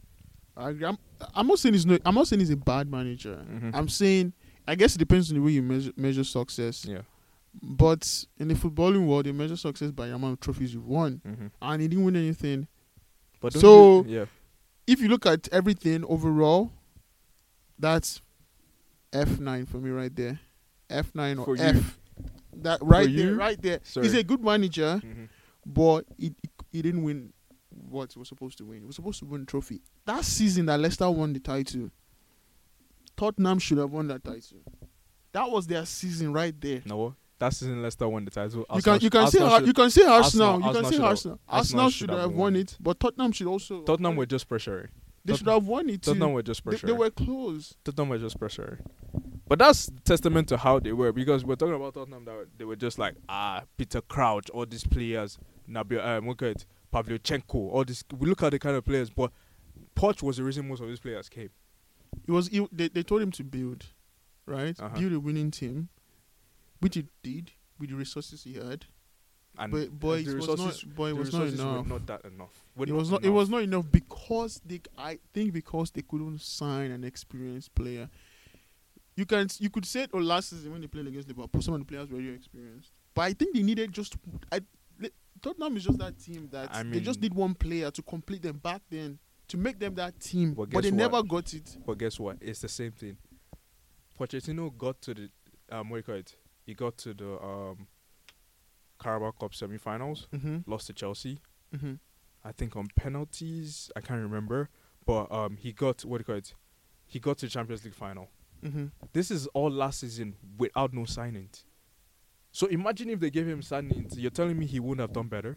I'm not saying he's a bad manager. Mhm. I'm saying I guess it depends on the way you measure success. Yeah. But in the footballing world, they measure success by the amount of trophies you've won, and he didn't win anything. But don't So yeah, if you look at everything overall, that's F9 for me right there. F9 or For you. F. That right For there, you? right there. Sorry. He's a good manager, Mhm. but he didn't win what he was supposed to win. He was supposed to win a trophy. That season that Leicester won the title, Tottenham should have won that title. That was their season right there. No, that season Leicester won the title. You can say Arsenal you can say Arsenal. You Arsenal can say should have- Arsenal. Arsenal Arsenal should should have have won won it. it, but Tottenham should also. Tottenham were just pressuring. They should have won it too. Tottenham were just They pressuring. were close. Tottenham were just pressuring. But that's testament to how they were, because we're talking about Tottenham that they were just like Peter Crouch, all these players, Nabil, look at Pavlyuchenko, all this. We look at the kind of players, but Poch was the reason most of these players came. They told him to build, right? Uh-huh. Build a winning team, which he did with the resources he had. And But it the was resources- not. But it the was not resources were enough. not that enough. Were It was not. It was not enough because I think because they couldn't sign an experienced player. You could say it last season when they played against Liverpool, some of the players were really experienced. But I think they needed Tottenham is just that team that they just need one player to complete them back then, to make them that team. But But they guess never what? got it. But guess what? It's the same thing. Pochettino got to the what do you call it? He got to the Carabao Cup semi-finals, Mm-hmm. lost to Chelsea. Mm-hmm. I think on penalties. I can't remember, but he got what do you call it? He got to the Champions League final. Mm-hmm. This is all last season without no signings. So imagine if they gave him signings. You're telling me he wouldn't have done better?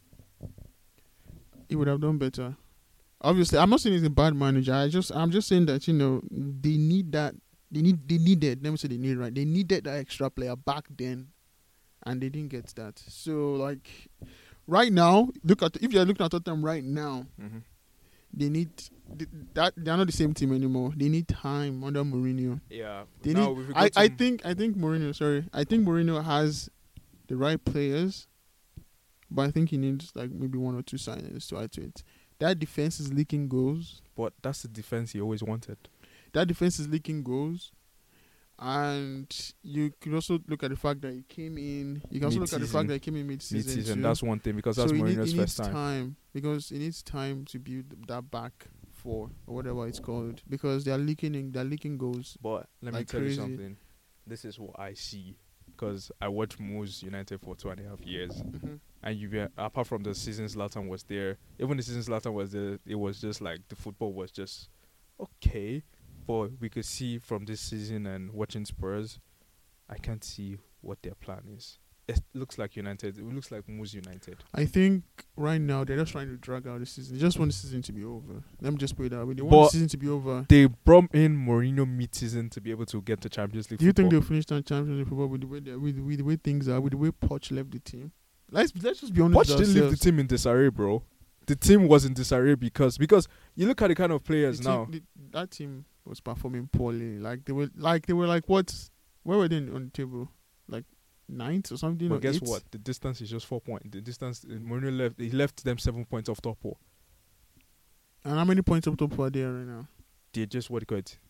He would have done better. Obviously, I'm not saying he's a bad manager. I'm just saying that they need that. They needed. Let me say they need right. They needed that extra player back then, and they didn't get that. So like, right now, if you're looking at Tottenham right now, Mm-hmm. they need that. They're not the same team anymore. They need time under Mourinho. Yeah. They now need. we've I got think Mourinho. Sorry, I think Mourinho has the right players, but I think he needs like maybe one or two signings to add to it. That defense is leaking goals. but that's the defense he always wanted. That defense is leaking goals. And you could also look at the fact that he came in. You can also look at the Mid-season. fact that he came in mid-season. Mid-season, too. that's one thing, because that's so Mourinho's he needs first time. because it needs time to build that back four or whatever it's called, because they're leaking goals. But let me like tell crazy. you something. This is what I see, because I watched Moose United for 2.5 years. Mm-hmm. And apart from the season Zlatan was there, even the season Zlatan was there, it was just like the football was just okay. But we could see from this season and watching Spurs, I can't see what their plan is. It looks like United. It looks like Moose United. I think right now they're just trying to drag out the season. They just want the season to be over. Let me just put it that way. They want But the season to be over. They brought in Mourinho mid-season to be able to get to Champions League Do you think football. they'll finish that Champions League football with the way things are, with the way Poch left the team? Let's just be honest. Poch with didn't leave the ourselves. team in disarray, bro. The team was in disarray because you look at the kind of players The now. team- that team was performing poorly. Like they were like what? Where were they on the table? Like ninth or something? But or guess eighth? what? The distance is just 4 points. The distance Mourinho left. He left them 7 points off top four. And how many points up top are there right now? They just what do you call it?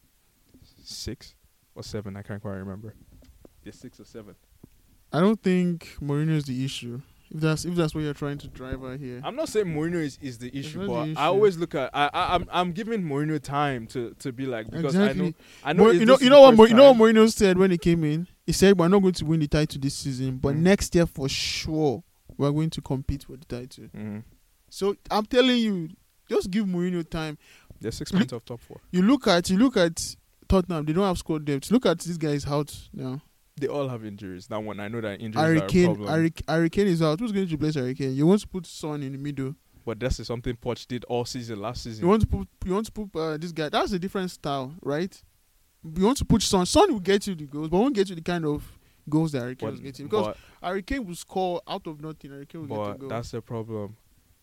6 or 7? I can't quite remember. They're 6 or 7. I don't think Mourinho is the issue. If that's what you're trying to drive out here. I'm not saying Mourinho is the issue, not but the issue. I always look at I'm giving Mourinho time to be like, because Exactly. I know You know what Mourinho said when he came in? He said we're not going to win the title this season, but next year for sure we're going to compete for the title. Mm-hmm. So I'm telling you, just give Mourinho time. They're 6 points off top four. You look at Tottenham, they don't have squad depth. Look at these guys out now. They all have injuries. That one, I know that injuries are a problem. Harry Kane is out. Who's going to replace Harry Kane? You want to put Son in the middle. But that's something Poch did all season, last season. You want to put this guy. That's a different style, right? You want to put Son. Son will get you the goals, but won't get you the kind of goals that Harry Kane was getting. Because Harry Kane will score out of nothing. Harry Kane will get the goal. That's the problem.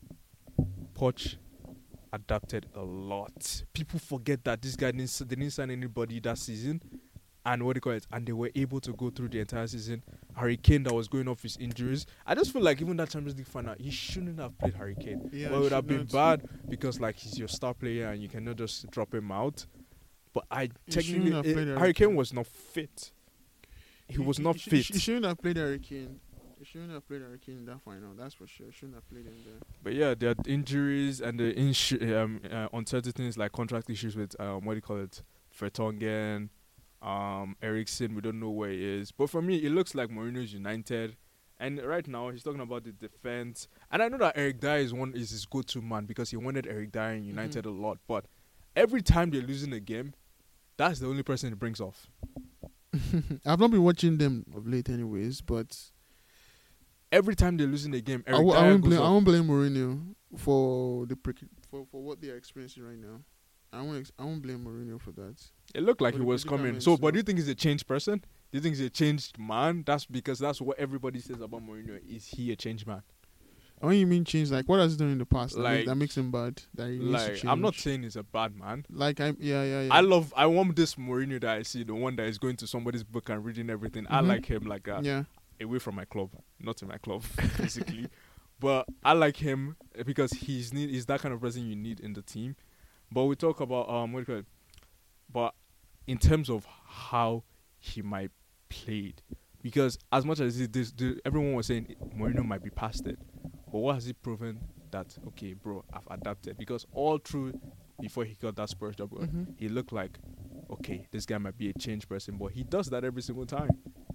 Poch adapted a lot. People forget that this guy didn't sign anybody that season. And what do you call it? And they were able to go through the entire season. Harry Kane that was going off his injuries. I just feel like even that Champions League final, he shouldn't have played Harry Kane. Yeah, But it would have been bad because like he's your star player and you cannot just drop him out. But He shouldn't have played Harry Harry Kane was not fit. he was not He fit. shouldn't have played Harry Kane. He shouldn't have played Harry Kane in that final. That's for sure. He shouldn't have played him there. But yeah, there are injuries and the uncertainties like contract issues with what do you call it, Vertonghen, Eriksen. We don't know where he is. But for me, it looks like Mourinho's United. And right now, he's talking about the defense. And I know that Eric Dyer is his go-to man because he wanted Eric Dyer in United a lot. But every time they're losing a game, that's the only person he brings off. I've not been watching them of late, anyways. But Every time they're losing a game, I Eric Dyer goes off. won't blame Mourinho for for what they're experiencing right now. I won't blame Mourinho for that. It looked like For he the was coming. predicament, So, but so- do you think he's a changed person? Do you think he's a changed man? That's because that's what everybody says about Mourinho. Is he a changed man? When you mean change, like what has he done in the past Like- that makes him bad? That he needs to Like, change. I'm not saying he's a bad man. Like yeah. I want this Mourinho that I see, the one that is going to somebody's book and reading everything. I Mhm. like him like that. Yeah. Away from my club, not in my club, basically. But I like him because he's that kind of person you need in the team. But we talk about what do you call it? But in terms of how he might played, because as much as everyone was saying Mourinho might be past it, but what has he proven that okay, bro, I've adapted? Because all through before he got that Spurs job, Mhm. he looked like okay, this guy might be a changed person, but he does that every single time.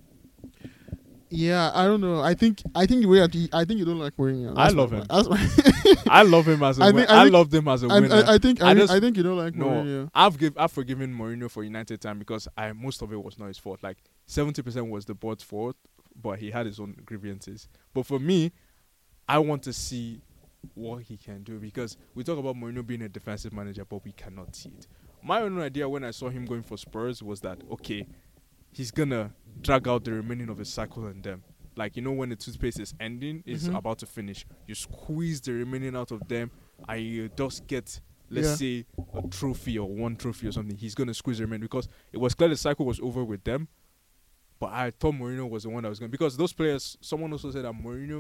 Yeah, I don't know. I think the way that I think you don't like Mourinho. I That's love my- him. That's my I love him as a I winner. think- I think- loved him as a winner. I think I think you don't like No, Mourinho. I've forgiven Mourinho for United time because most of it was not his fault. Like 70% was the board's fault, but he had his own grievances. But for me, I want to see what he can do because we talk about Mourinho being a defensive manager, but we cannot see it. My own idea when I saw him going for Spurs was that okay, he's gonna drag out the remaining of his cycle on them. Like, you know, when the toothpaste is ending, it's Mhm. about to finish. You squeeze the remaining out of them, and you just get, let's Yeah. say, a trophy or one trophy or something. He's going to squeeze the remaining because it was clear the cycle was over with them. But I thought Mourinho was the one that was going to. Because those players, someone also said that Mourinho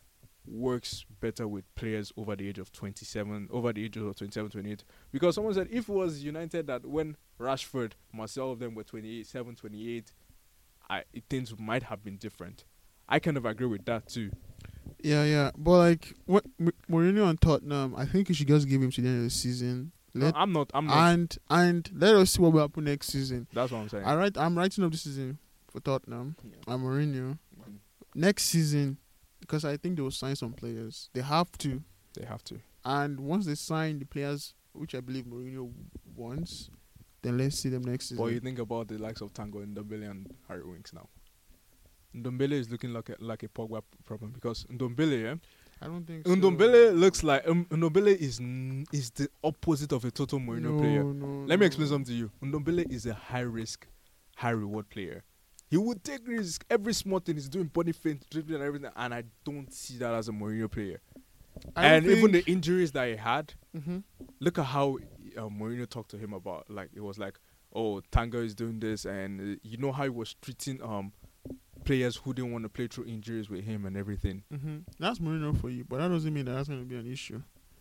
works better with players over the age of 27, over the age of 27, 28. Because someone said if it was United that when Rashford, Marcel of them were 27, 28, things might have been different. I kind of agree with that too. Yeah. But like what Mourinho and Tottenham, I think you should just give him to the end of the season. No, I'm not. And let us see what will happen next season. That's what I'm saying. I'm writing up this season for Tottenham. Yeah. I'm Mourinho. Mhm. Next season, because I think they will sign some players. They have to. They have to. And once they sign the players, which I believe Mourinho wants, then let's see them next season. But you think about the likes of Tango Ndombele and Harry Winks now. Ndombele is looking like a Pogba problem because Ndombele, yeah. I don't think so. Ndombele looks like Ndombele is the opposite of a total Mourinho player. Let me explain something to you. Ndombele is a high risk, high reward player. He would take risk every small thing. He's doing body feint, dribbling and everything, and I don't see that as a Mourinho player. And even the injuries that he had, look at how Mourinho talked to him about. Like it was like, oh, Tango is doing this, and you know how he was treating players who didn't want to play through injuries with him and everything. That's Mourinho for you, but that doesn't mean that's going to be an issue.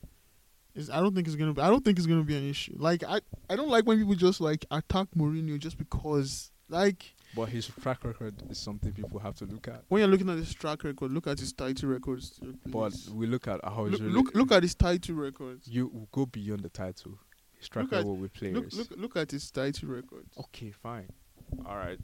I don't think it's going to be an issue. Like I don't like when people just like attack Mourinho just because like. But his track record is something people have to look at. When you're looking at his track record, look at his title records. But please. we look at how he's look at his title records. You go beyond the title. His track Look at- record with players. Look at his title records. Okay, fine. All right.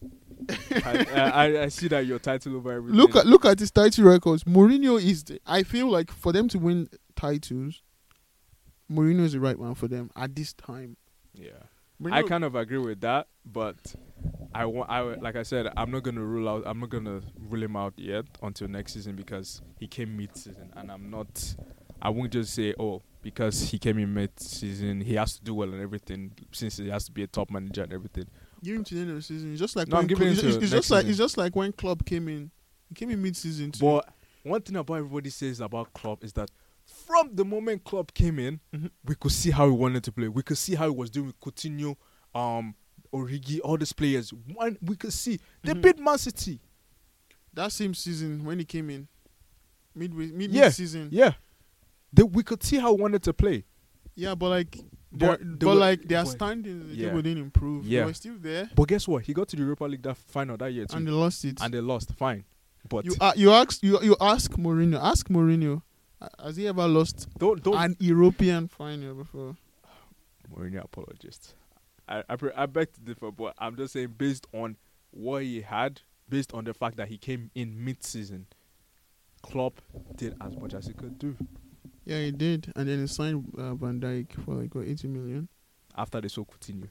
I see that your title over everything. Look at his title records. Mourinho is I feel like for them to win titles, Mourinho is the right man for them at this time. Yeah. Mourinho, I kind of agree with that, but like I said, I'm not gonna rule him out yet until next season because he came mid-season, and I won't just say because he came in mid-season he has to do well and everything since he has to be a top manager and everything. give him to the end of the season. It's just like No, I'm giving him to it's next just like season. it's just like when Klopp came in. He came in mid-season too. But one thing about everybody says about Klopp is that from the moment Klopp came in, we could see how he wanted to play. We could see how he was doing with Coutinho, Origi, all these players. We could see they beat Man City. That same season when he came in, Yeah. mid-season. Yeah, we could see how he wanted to play. Yeah, but like their but- standings in the yeah. table didn't improve. Yeah. They were still there, But guess what? He got to the Europa League that final that year too, and they lost it. and they lost. Fine, but You ask Mourinho. Ask Mourinho. Has he ever lost don't an European final before? Mourinho apologist. I beg to differ, but I'm just saying based on what he had, based on the fact that he came in mid-season, Klopp did as much as he could do Yeah, he did, and then he signed Van Dijk for like 80 million. after they sold Coutinho.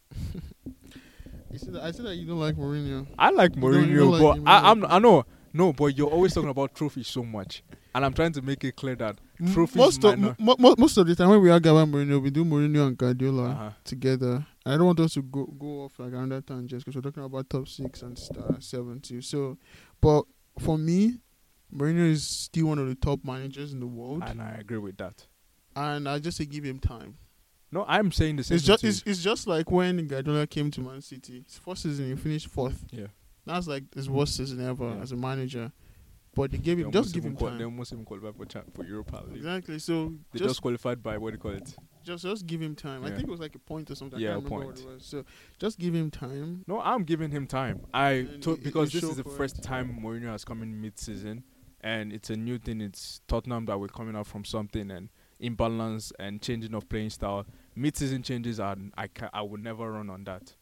I said that you don't like Mourinho. I like You don't Mourinho, like but him, I know. No, but you're always talking about trophies so much, and I'm trying to make it clear that trophies Most might of not. most of the time when we argue about Mourinho, we do Mourinho and Guardiola Uh-huh. together. I don't want us to go off like another tangent because we're talking about top 6 and 7 too. So, but for me, Mourinho is still one of the top managers in the world, And I agree with that. and I just say give him time. No, I'm saying the same. It's thing just too. it's just like when Guardiola came to Man City. His first season, he finished 4th. Yeah. That's like his worst season ever Yeah. as a manager. But they gave They him almost give even him They time. almost even qualified for Europa League. Exactly. So They just qualified by what do you call it? just give him time. I Yeah. think it was like a point or something. Yeah, I a can't remember point. what it was. So just give him time. No, I'm giving him time. And Because you this show is the for first it. time Mourinho has come in mid-season, and it's a new thing. It's Tottenham that we're coming out from something and imbalance and changing of playing style. Mid-season changes are I would never run on that.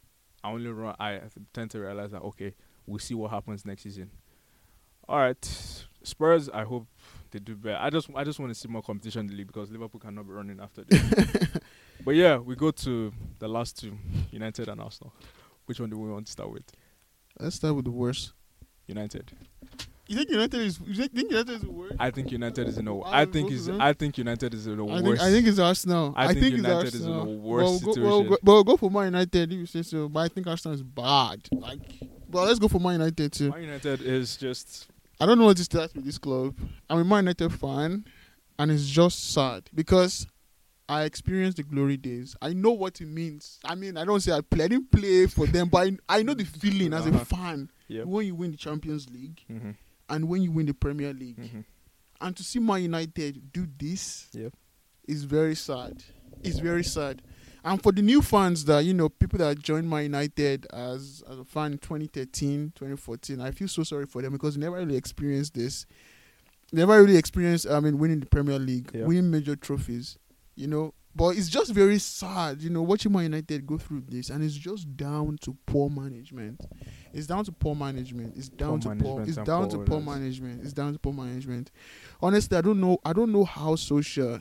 I tend to realize that okay, we'll see what happens next season. All right, Spurs. I hope they do better. I just want to see more competition in the league because Liverpool cannot be running after this. But yeah, we go to the last two, United and Arsenal. Which one do we want to start with? Let's start with the worst. United. You think United is the worst? I think United is in a. Out I of think both is. of them? I think United is in a I worse. think it's Arsenal. I think it's United is in a Arsenal. worse Well, situation. go for Man United if you say so. But I think Arsenal is bad. But let's go for Man United too. Man United is just. I don't know what to start with this club. I'm a Man United fan, and it's just sad because I experienced the glory days. I know what it means. I mean, I don't say I didn't play for them, but I know the feeling as a Uh-huh. fan Yeah. when you win the Champions League Mm-hmm. and when you win the Premier League. Mm-hmm. And to see Man United do this Yep. is very sad. It's very sad. And for the new fans that, people that joined Man United as a fan in 2013, 2014, I feel so sorry for them because they never really experienced this. Never really experienced, winning the Premier League, Yeah. winning major trophies, But it's just very sad, watching Man United go through this. And it's just down to poor management. It's down to poor management. It's down to poor. It's down to poor management. It's down to poor management. Honestly, I don't know how Solskjaer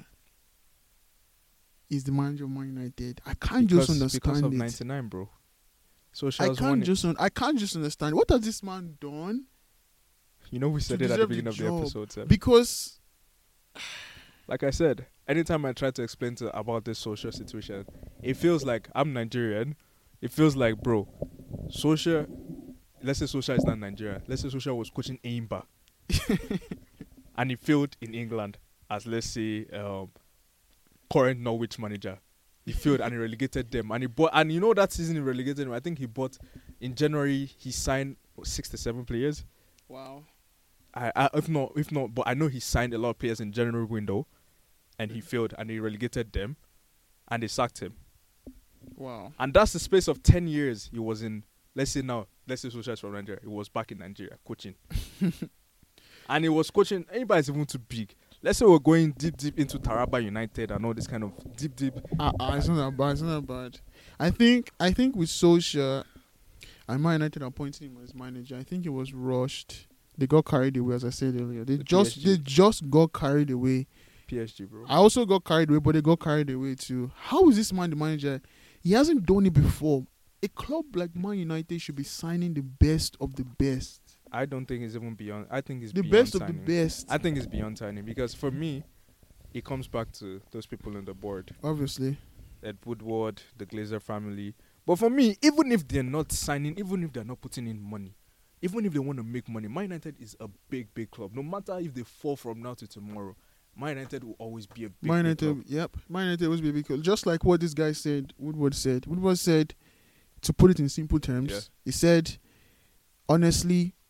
is the manager of Man United. I can't just understand because of it. 99, bro. So I can't just understand. What has this man done? we said to it at the deserve beginning of the job? episode. Seb. Because Like I said, anytime I try to explain about this social situation, it feels like I'm Nigerian. It feels like, bro, Solskjaer. Let's say Solskjaer is not Nigerian. Let's say Solskjaer was coaching Aimba, and he failed in England as, let's say, current Norwich manager. He failed and he relegated them. And that season he relegated them. I think he bought in January. He signed 67 players. wow. If not, but I know he signed a lot of players in January window, and he failed and he relegated them, and they sacked him. Wow. And that's the space of 10 years he was in. Let's say Solskjaer is from Nigeria. He was back in Nigeria coaching. And he was coaching, anybody's even too big. Let's say we're going deep into Taraba United and all this kind of deep. It's not that bad. It's not that bad. I think with Solskjaer, and Man United appointing him as manager, I think it was rushed. They got carried away, as I said earlier. They just got carried away. PSG, bro. I also got carried away, but they got carried away too. How is this man the manager? He hasn't done it before. A club like Man United should be signing the best of the best. I don't think it's even beyond. I think it's The beyond best of the signing. best. I think it's beyond signing because for me, it comes back to those people on the board. Obviously. Ed Woodward, the Glazer family. But for me, even if they're not signing, even if they're not putting in money, even if they want to make money, Man United is a big clab. No matter if they fall from now to tomorrow, Man United will always be a big club. Yep. Man United always be a big club. Just like what this guy said, Woodward said, to put it in simple terms, Yeah. he said, honestly,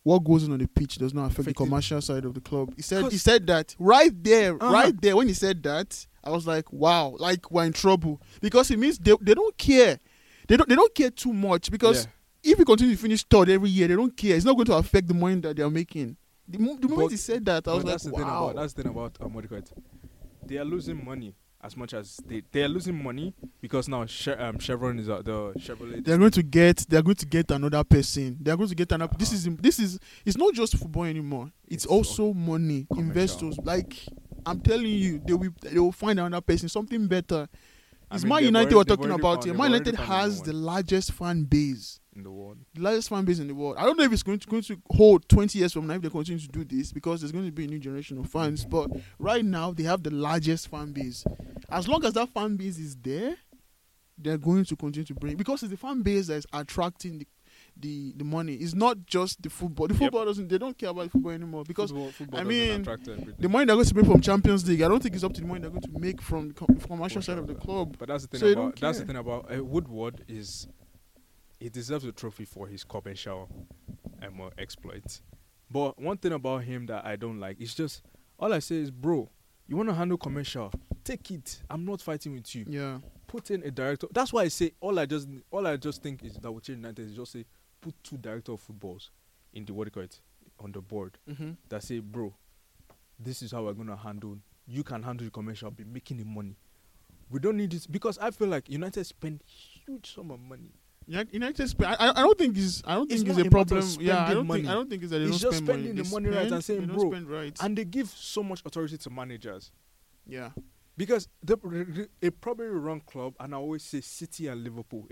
what goes on the pitch does not affect the Affect it. commercial side of the club. He said 'Cause- that right there, Uh-huh. right there. When he said that, I was like, wow, like we're in trouble because it means they don't care. They don't care too much because Yeah. if we continue to finish third every year, they don't care. It's not going to affect the money that they're making. The moment But- he said that, I was But like, that's the wow. That's the thing about what do you call it? They are losing money as much as they are losing money because now Chevron is the Chevrolet. They're going to get another person. They're going to get another. This is it's not just football anymore. It's also money. commercial. Investors, like I'm telling you, they will find another person, something better. It's mean, Man they've United already- we're they've talking already about found- here. they've Man already United found has the largest fan base. in the world. The largest fan base in the world. I don't know if it's going to hold 20 years from now if they continue to do this because there's going to be a new generation of fans. But right now, they have the largest fan base. As long as that fan base is there, they're going to continue to bring because it's the fan base that is attracting the money. It's not just the football. The football they don't care about football anymore because football I doesn't mean, attract everything. the money they're going to make from Champions League, I don't think it's up to the money they're going to make from the commercial side of the club. But that's the thing So they don't about Woodward is he deserves a trophy for his commercial exploits. But one thing about him that I don't like is just all I say is, bro, you want to handle commercial, take it. I'm not fighting with you. Yeah. Put in a director. That's why I say all I just think is that with Chelsea United is just say put 2 director of footballs in the on the board Mm-hmm. that say, bro, this is how we're gonna handle. You can handle the commercial, be making the money. We don't need this because I feel like United spend huge sum of money. United spend. I don't think it's not a a matter problem. of Yeah, I spending don't money. think. I don't think it's that they It's don't just spend money. spending They the money right spend, and saying, they don't bro, spend right. And they give so much authority to managers Yeah. because a probably run club, and I always say City and Liverpool.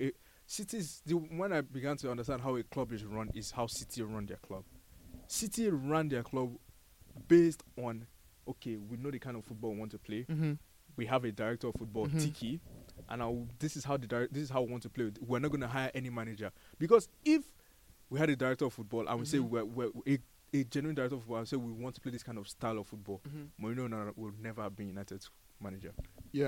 When I began to understand how a club is run is how City run their club. City run their club based on, okay, we know the kind of football we want to play. Mm-hmm. We have a director of football, Mhm. Tiki, and this is how we want to play. We're not going to hire any manager because if we had a director of football and we say we're a genuine director of football and say we want to play this kind of style of football, Mourinho will never have been United's manager. Yeah.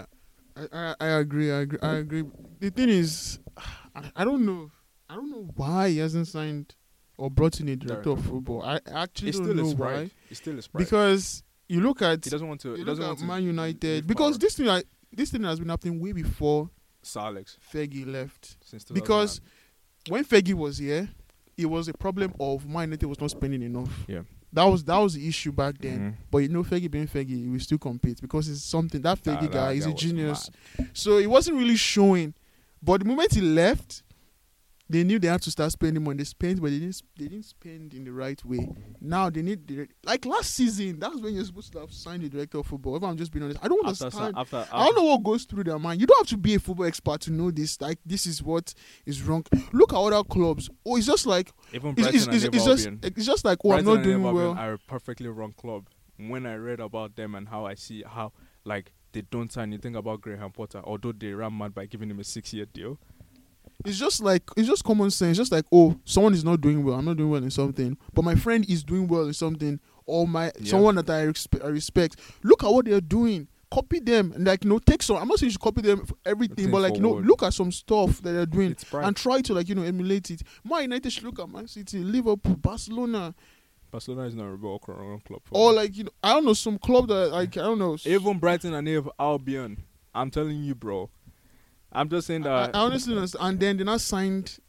I agree. The thing is, I don't know. I don't know why he hasn't signed or brought in a director of football. I actually It's don't still know his why. pride. It's still his pride. Because you look at he doesn't want to. you He look doesn't at want to Man United leave because power. this thing has been happening way before Sir Alex Fergie left. since Because when Fergie was here, it was a problem of Man United was not spending enough. Yeah. That was the issue back then. Mhm. But Fergie being Fergie, he will still compete because it's something that Fergie guy is a was genius. mad. So it wasn't really showing. But the moment he left, they knew they had to start spending money. They spent, but they didn't spend in the right way. Now they need like last season. That's when you're supposed to have signed the director of football. If I'm just being honest, I don't understand. I don't know what goes through their mind. You don't have to be a football expert to know this. Like this is what is wrong. Look at other clubs. Oh, it's just like Even Brighton and Albion. it's just like oh, Brighton I'm not and doing Albion well. are a perfectly wrong club. When I read about them and how I see how like they don't sign anything about Graham Potter, although they ran mad by giving him a 6-year deal. It's just common sense. Just like, oh, someone is not doing well. I'm not doing well in something, but my friend is doing well in something, or someone that I respect. Look at what they're doing. Copy them and take some. I'm not saying you should copy them for everything, but look at some stuff that they're doing and try to emulate it. Man United should look at Man City, Liverpool, Barcelona. Barcelona is not a real club. Or I don't know, some club that I don't know. Even Brighton and Albion. I'm telling you, bro. I'm just saying that. I honestly understand. And then they not signed.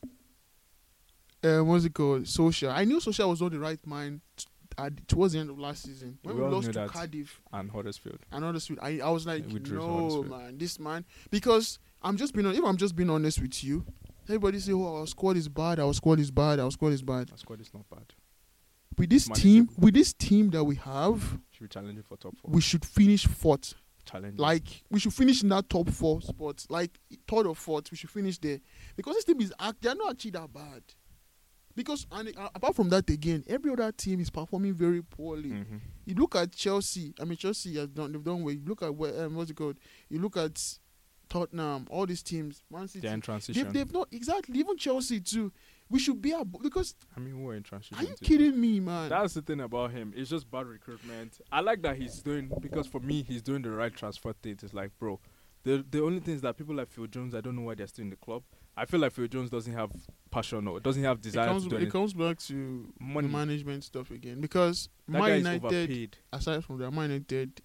What's it called? Solskjaer. I knew Solskjaer was not the right man towards the end of last season when we lost to Cardiff and Huddersfield. I was like, no, man, this man. Because if I'm just being honest with you, everybody say, oh, our squad is bad. Our squad is bad. Our squad is bad. Our squad is not bad. With this team that we have, should be challenging for top 4. We should finish fourth. Challenging. Like we should finish in that top 4 spot, like third or fourth. We should finish there because this team they're not actually that bad. Because apart from that, again, every other team is performing very poorly. Mm-hmm. You look at Chelsea. I mean, Chelsea they've done well. You look at what's it called? You look at Tottenham. All these teams, Man City. They're in transition. They've not exactly. Even Chelsea too. We should be because. I mean, we're in transition. Are you kidding me, man? That's the thing about him. It's just bad recruitment. I like that he's doing because for me, he's doing the right transfer thing. It's like, bro, The only thing is that people like Phil Jones, I don't know why they're still in the club. I feel like Phil Jones doesn't have passion or doesn't have desire to do It anything. comes back to Money. the management stuff again, because That Man guy is United, overpaid. aside from that, Man United,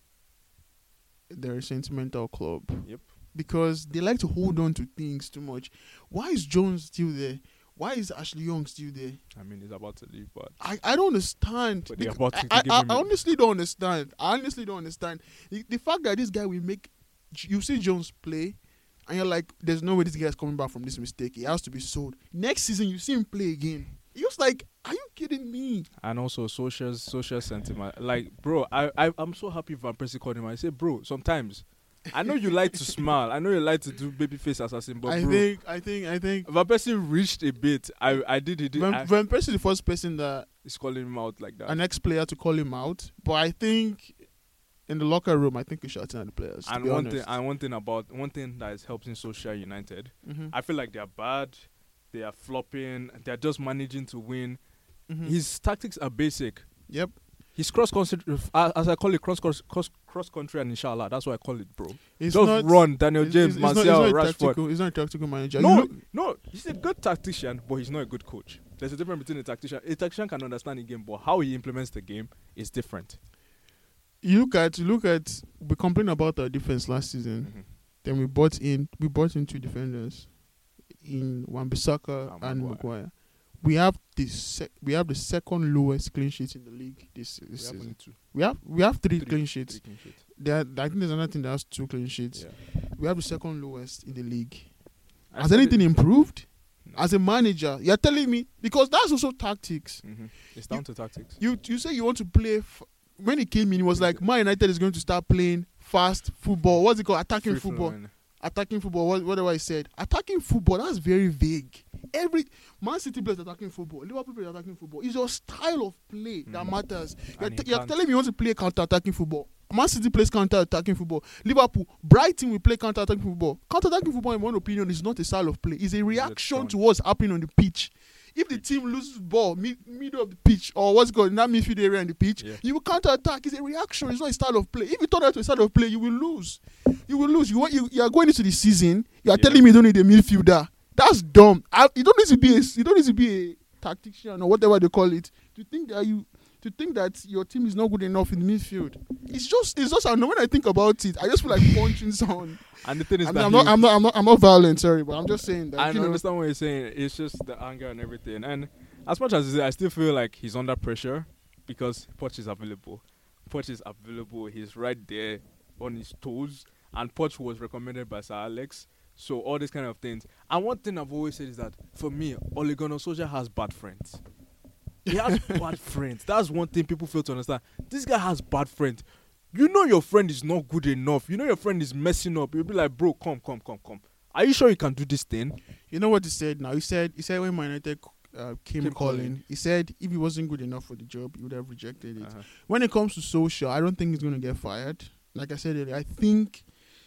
they're a sentimental club. Yep. Because they like to hold on to things too much. Why is Jones still there? Why is Ashley Young still there? I mean, he's about to leave, but I don't understand. But they're Bec- about to I, give I, him I a- honestly don't understand. I honestly don't understand. The fact that this guy will make... You see Jones play, and you're like, there's no way this guy's coming back from this mistake. He has to be sold. Next season, you see him play again. You're just like, are you kidding me? and also social sentiment. Like, bro, I'm so happy Van Persie called him. I say, bro, sometimes I know you like to smile. I know you like to do babyface assassin, but I bro, think Van Persie reached a bit. I did. Van Persie is the first person that He's calling him out like that. an ex-player to call him out. But I think in the locker room, I think he's shouting at the players. To And be one honest. one thing that is helping Social United, Mhm. I feel like they are bad. They are flopping. They're just managing to win. Mhm. His tactics are basic. Yep. His cross country, as I call it, cross country and inshallah. That's what I call it, bro. It's Just not, run, Daniel it's- James, it's not- Martial, it's not a Rashford. tactical- He's not a tactical manager. You No, look- no, he's a good tactician, but he's not a good coach. There's a difference between a tactician. A tactician can understand the game, but how he implements the game is different. you look at we complained about our defense last season. Mhm. Then we brought in two defenders in Wan-Bissaka and Maguire. Maguire. We have the second lowest clean sheet in the league this We have season. only two. We have three Three. clean sheets. Three clean sheets. I think there's another thing that has 2 clean sheets. Yeah. We have the second lowest in the league. I Has said anything it- improved? No. As a manager, you're telling me, because that's also tactics. Mhm. It's down to tactics. You say you want to play. When he came in, he was like, Man United is going to start playing fast football. What's it called? Attacking Free football. flowing. Attacking football. Whatever I said. Attacking football. That's very vague. Every Man City plays attacking football. Liverpool plays attacking football. It's your style of play that matters. And he You're can't- telling me you want to play counter-attacking football. Man City plays counter-attacking football. Liverpool, Brighton will play counter-attacking football. Counter-attacking football, in my opinion, is not a style of play. It's a reaction tone. to what's happening on the pitch. If the team loses ball middle of the pitch, or what's called in that midfield area in the pitch, Yeah. you will counter-attack. It's a reaction. It's not a style of play. If you turn that to a style of play, you will lose. You will lose. You are going into the season. You are Yeah. telling me you don't need a midfielder. That's dumb. You don't need to be a tactician or whatever they call it to think that your team is not good enough in the midfield. It's just. I know when I think about it, I just feel like punching someone. And the thing is I that mean, I'm not violent, sorry, but I'm just saying that. I you know, understand what you're saying. It's just the anger and everything. And as much as I still feel like he's under pressure because Poch is available. He's right there on his toes. And Poch was recommended by Sir Alex. So all these kind of things. And one thing I've always said is that for me, Ole Gunnar Solskjaer has bad friends. He has bad friends. That's one thing people fail to understand. This guy has bad friends. You know your friend is not good enough. You know your friend is messing up. You'll be like, bro, come. Are you sure you can do this thing? You know what he said now? He said when Man United came Keep calling, calling. he said if he wasn't good enough for the job, he would have rejected it. Uh-huh. When it comes to Solskjaer, I don't think he's going to get fired. Like I said earlier, I think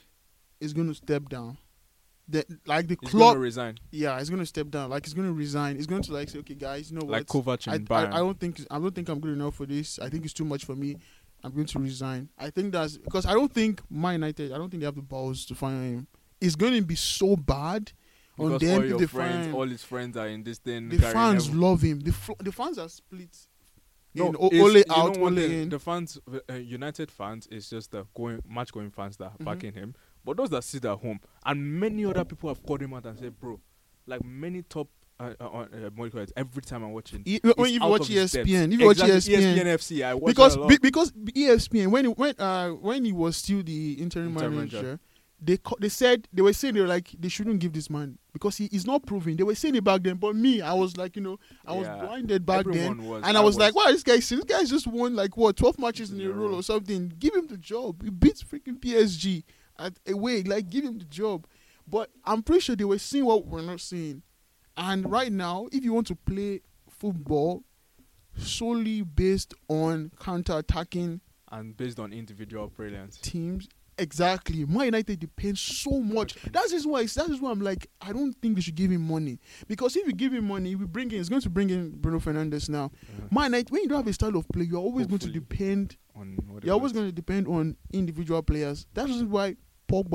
he's going to step down. He's club, going to resign. yeah, he's going to step down. Like he's going to resign. He's going to say, okay, guys, you know Like what? Kovac I in Bayern. don't think I'm good enough for this. I think it's too much for me. I'm going to resign. I think that's because I don't think Man United. I don't think they have the balls to fire him. It's going to be so bad on Because them all if your they friends, fire him. all his friends are in this thing. The Gary fans Neville. love him. The fans are split. No, In, it's- Ole you know out, one Ole thing, in. The fans, United fans, is just the match going fans that are Mhm. backing him. But those that sit at home, and many other people have called him out and said, bro, like many top, what do you call it, every time I'm watching. When he's you out watch of his depth. ESPN, if you watch Exactly, ESPN, FC, I watch that a lot. because ESPN when he was still the interim Interim manager, manager. they were saying they shouldn't give this man because he's not proving. They were saying it back then, but me, I was like, I was Yeah. blinded back Everyone then, was. and I was like, wow, this guy's just won 12 matches in a row or something. Give him the job. He beats freaking PSG away. Like, give him the job. But I'm pretty sure they were seeing what we're not seeing. And right now, if you want to play football solely based on counter-attacking And based on individual brilliance. teams, exactly, Man United depends so much. That is why I'm like, I don't think they should give him money. Because if you give him money, it's going to bring in Bruno Fernandes now. Man United, when you don't have a style of play, you're always going to Hopefully. depend. On what You're always going to depend on individual players. That's why Pogba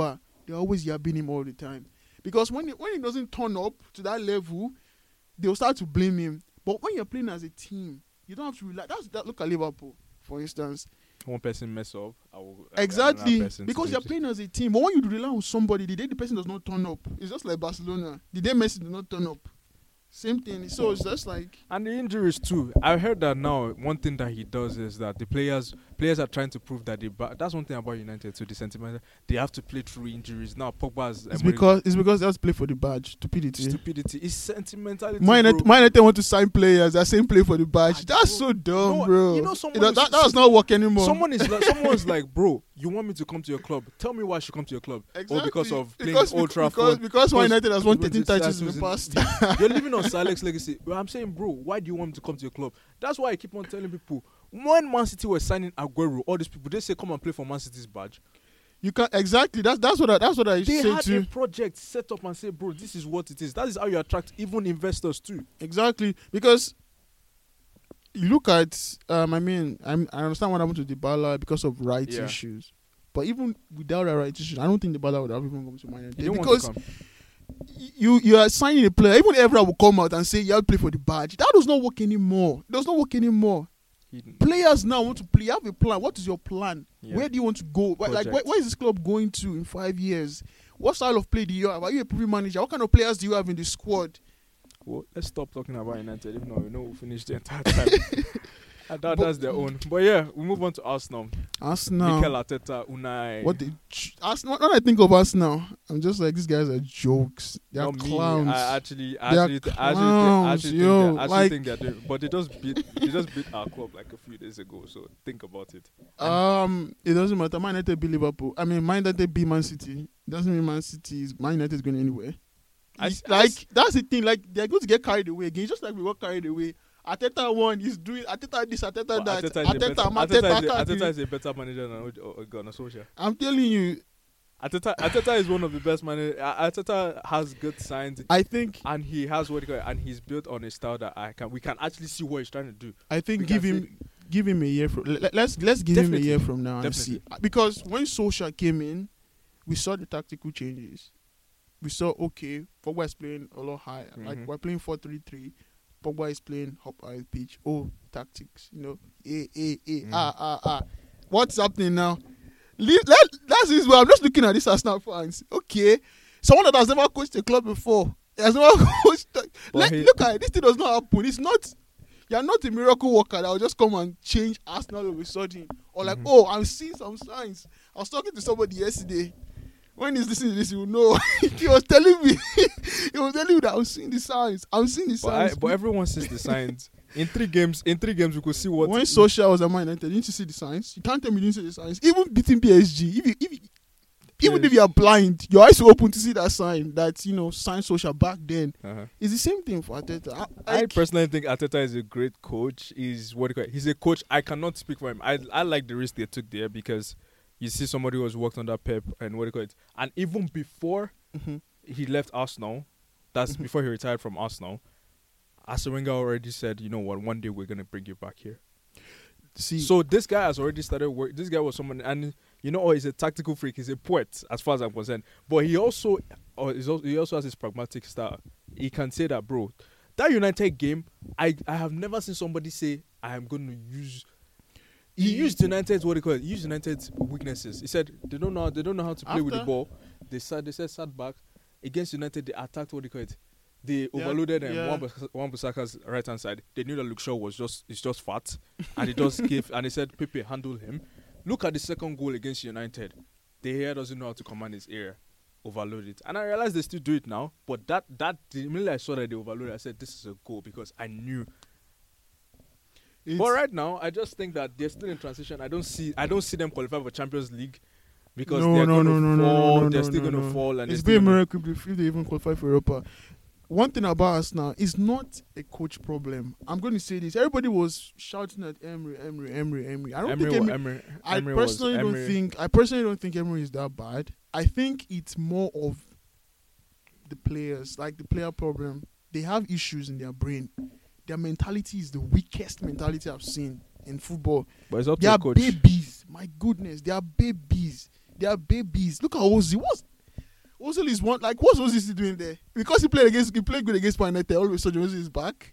they're always yabbing him all the time. Because when he doesn't turn up to that level, they'll start to blame him. But when you're playing as a team, you don't have to rely. Look at Liverpool, for instance. One person mess up. Exactly, because you're playing as a team. But when you rely on somebody, the day the person does not turn up, it's just like Barcelona. The day Messi does not turn up, same thing. So it's just like. And the injuries too. I heard that now. One thing that he does is that the players are trying to prove that that's one thing about United too. The sentiment they have to play through injuries. Now Pogba's. It's because they have to play for the badge. Stupidity. It's sentimentality. Man United want to sign players. They're saying play for the badge. That's so dumb, bro. You know, that does not work anymore. Someone's like, bro, you want me to come to your club? Tell me why I should come to your club. Exactly. Or because of playing Old Trafford. Because Man United has won 13 titles in the past. You're living on Sir Alex legacy. Well, I'm saying, bro, why do you want me to come to your club? That's why I keep on telling people. When Man City was signing Aguero, all these people, they say come and play for Man City's badge. You can exactly. That's what I say too. They had a project set up and say, bro, this is what it is. That is how you attract even investors too. Exactly, because you look at. I understand what happened to Dybala because of rights issues, but even without the rights issues, I don't think Dybala would have even come to Man United because you are signing a player. Even Evra will come out and say you have to play for the badge. That does not work anymore. It does not work anymore. Players now want to play. You have a plan. What is your plan? Yeah. Where do you want to go? Where is this club going to in 5 years? What style of play do you have? Are you a preview manager? What kind of players do you have in the squad? Well, let's stop talking about United. Even though we know we'll finish the entire time. That's their own. But yeah, we move on to Arsenal. Mikel Arteta, Unai. Arsenal? When I think of Arsenal, I'm just like, these guys are jokes. They are clowns. I actually think they're doing. But they just beat our club like a few days ago. So think about it. It doesn't matter. Man United beat Liverpool. Man United beat Man City. It doesn't mean Man United is going anywhere. That's the thing. Like, they're going to get carried away again. Just like we got carried away. Arteta won. He's doing Arteta this, Arteta that. Arteta is a better manager than Gunnar Solskjaer. I'm telling you, Arteta is one of the best managers. Arteta has good signs. I think, and he has and he's built on a style that we can actually see what he's trying to do. I think give him a year from. Let's give him a year from now and see. Because when Solskjaer came in, we saw the tactical changes. We saw Pogba is playing a lot higher. Mm-hmm. Like we're playing 4-3-3. Pogba is playing hop high pitch. Tactics. What's happening now? That's his way. I'm just looking at this Arsenal fans. Okay, someone that has never coached a club before. He has never coached. Look at it. This thing does not happen. It's not. You're not a miracle worker that will just come and change Arsenal all of a sudden. Or like, I'm seeing some signs. I was talking to somebody yesterday. When he's listening to this, you will know. He was telling me that I'm seeing the signs. But everyone sees the signs. In three games, we could see what. When Solskjaer was at Man United, didn't you see the signs? You can't tell me you didn't see the signs. Even beating PSG, even if you are blind, your eyes are open to see that sign. That signed Solskjaer back then. It's the same thing for Arteta. I personally think Arteta is a great coach. He's a coach. I cannot speak for him. I like the risk they took there because. You see somebody who has worked under Pep and and even before he left Arsenal, that's before he retired from Arsenal, Arsene Wenger already said, you know what, one day we're going to bring you back here. So this guy has already started work. This guy was someone, and he's a tactical freak. He's a poet, as far as I'm concerned. But he also has his pragmatic style. He can say that, bro, that United game, I have never seen somebody say, I am going to use... He used United's He used United's weaknesses. He said they don't know how to play with the ball. They said sat back against United. They attacked They overloaded Wan-Bissaka's right hand side. They knew that Luke Shaw is just fat, and he just gave. And he said, "Pepe, handle him." Look at the second goal against United. De Gea doesn't know how to command his area. Overload it, and I realized they still do it now. But the minute I saw that they overloaded, I said, "This is a goal," because I knew. But right now, I just think that they're still in transition. I don't see them qualify for Champions League because they're going to fall. They're still going to fall, and it's been a miracle if they even qualify for Europa. One thing about us now is not a coach problem. I'm going to say this. Everybody was shouting at Emery. I personally don't think Emery is that bad. I think it's more of the players, like the player problem. They have issues in their brain. Their mentality is the weakest mentality I've seen in football. But it's up they to are the coach. Babies. My goodness, they are babies. Look at Ozzy. Ozil is one. Like, what's Ozil doing there? Because he played good against Man United. All of a sudden, Ozil is back.